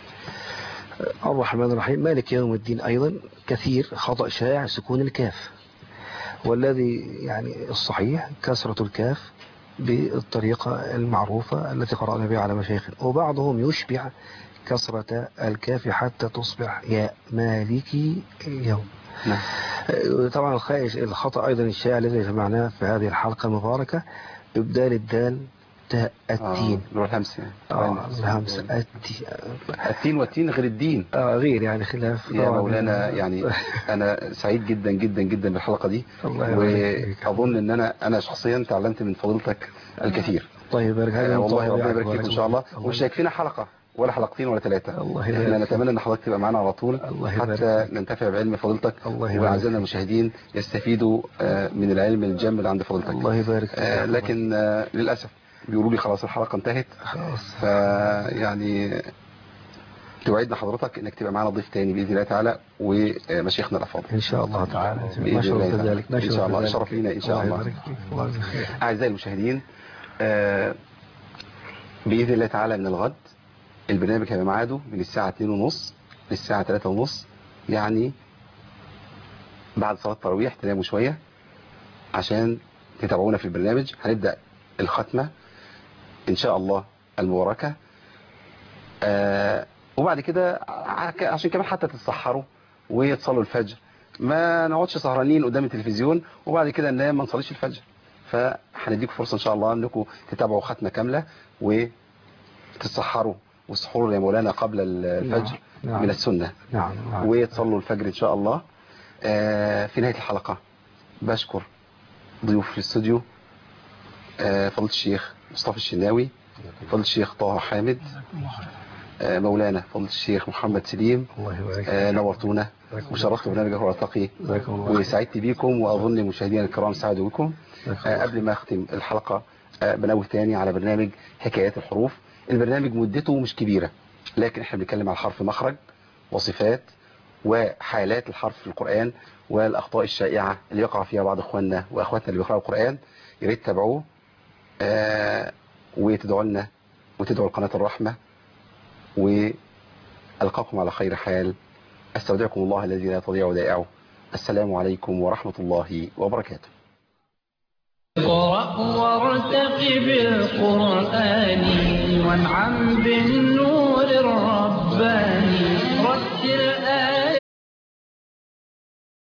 الرحمن الرحيم مالك يوم الدين أيضا كثير خطأ شائع سكون الكاف، والذي يعني الصحيح كسرة الكاف بالطريقة المعروفة التي قرأنا بها على مشايخنا، وبعضهم يشبع كسرة الكاف حتى تصبح يا مالكي يوم. نعم. طبعا الخطأ أيضا الشائع الذي سمعناه في هذه الحلقة المباركة إبدال الدال تاء التين. اه الهمس. اه الهمس التين. التين والتين غير الدين. اه غير يعني خلاف. يا مولانا يعني انا سعيد جدا جدا جدا بالحلقة دي، واظن ان انا انا شخصيا تعلمت من فضيلتك الكثير. طيب يبارك آه والله ربنا يبارك فيك ان شاء الله، ومش هيكفينا حلقة ولا حلقتين ولا ثلاثة. احنا نتمنى ان حضرتك تبقى معنا على طول حتى ننتفع بعلم فضيلتك، واعزائنا المشاهدين يستفيدوا من العلم الجم عند فضيلتك. الله يبارك فيك. آه لكن آه للاسف بيقولوا لي خلاص الحلقة انتهت، فيعني توعدنا حضرتك انك تبقى معنا ضيف تاني باذن الله تعالى ومشايخنا الافاضل ان شاء الله تعالى باذن الله تعالى. ان شاء الله شرف لينا ان شاء الله. اعزائي المشاهدين آه باذن الله تعالى من الغد البرنامج هيبقى ميعاده من الساعه اتنين ونص للساعه تلاتة ونص، يعني بعد صلاه التراويح تناموا شويه عشان تتابعونا في البرنامج. هنبدا الختمه ان شاء الله المباركه، آه وبعد كده عشان كمان حتى تتسحروا وتصلوا الفجر، ما نقعدش سهرانين قدام التلفزيون وبعد كده ننام ما نصليش الفجر. فهنديكم فرصه ان شاء الله انكم تتابعوا ختمه كامله وتتسحروا، والسحور يا مولانا قبل الفجر نعم. من السنه نعم. نعم. وتصلوا الفجر ان شاء الله. آه في نهايه الحلقه بشكر ضيوف في الاستوديو، آه فضيله الشيخ مصطفى الشناوي، فضيله الشيخ طه حامد، آه مولانا فضيله الشيخ محمد سليم. آه نورتونا وشرفتوا برنامج هو التقي، وسعدت بيكم واظن مشاهدينا الكرام سعدوا بكم. آه قبل ما اختم الحلقه آه بنوه تاني على برنامج حكايات الحروف. البرنامج مدته مش كبيره، لكن احنا بنتكلم على الحرف مخرج وصفات وحالات الحرف في القرآن والاخطاء الشائعه اللي يقع فيها بعض اخواننا واخواتنا اللي بيقراوا القرآن. يا ريت تتابعوه آه وتدعوا لنا وتدعوا لقناه الرحمه، والقاكم على خير حال. استودعكم الله الذي لا تضيع ودائعه. السلام عليكم ورحمه الله وبركاته. اقرأ وارتقب القرآن وانعم بالنور الرباني، رتل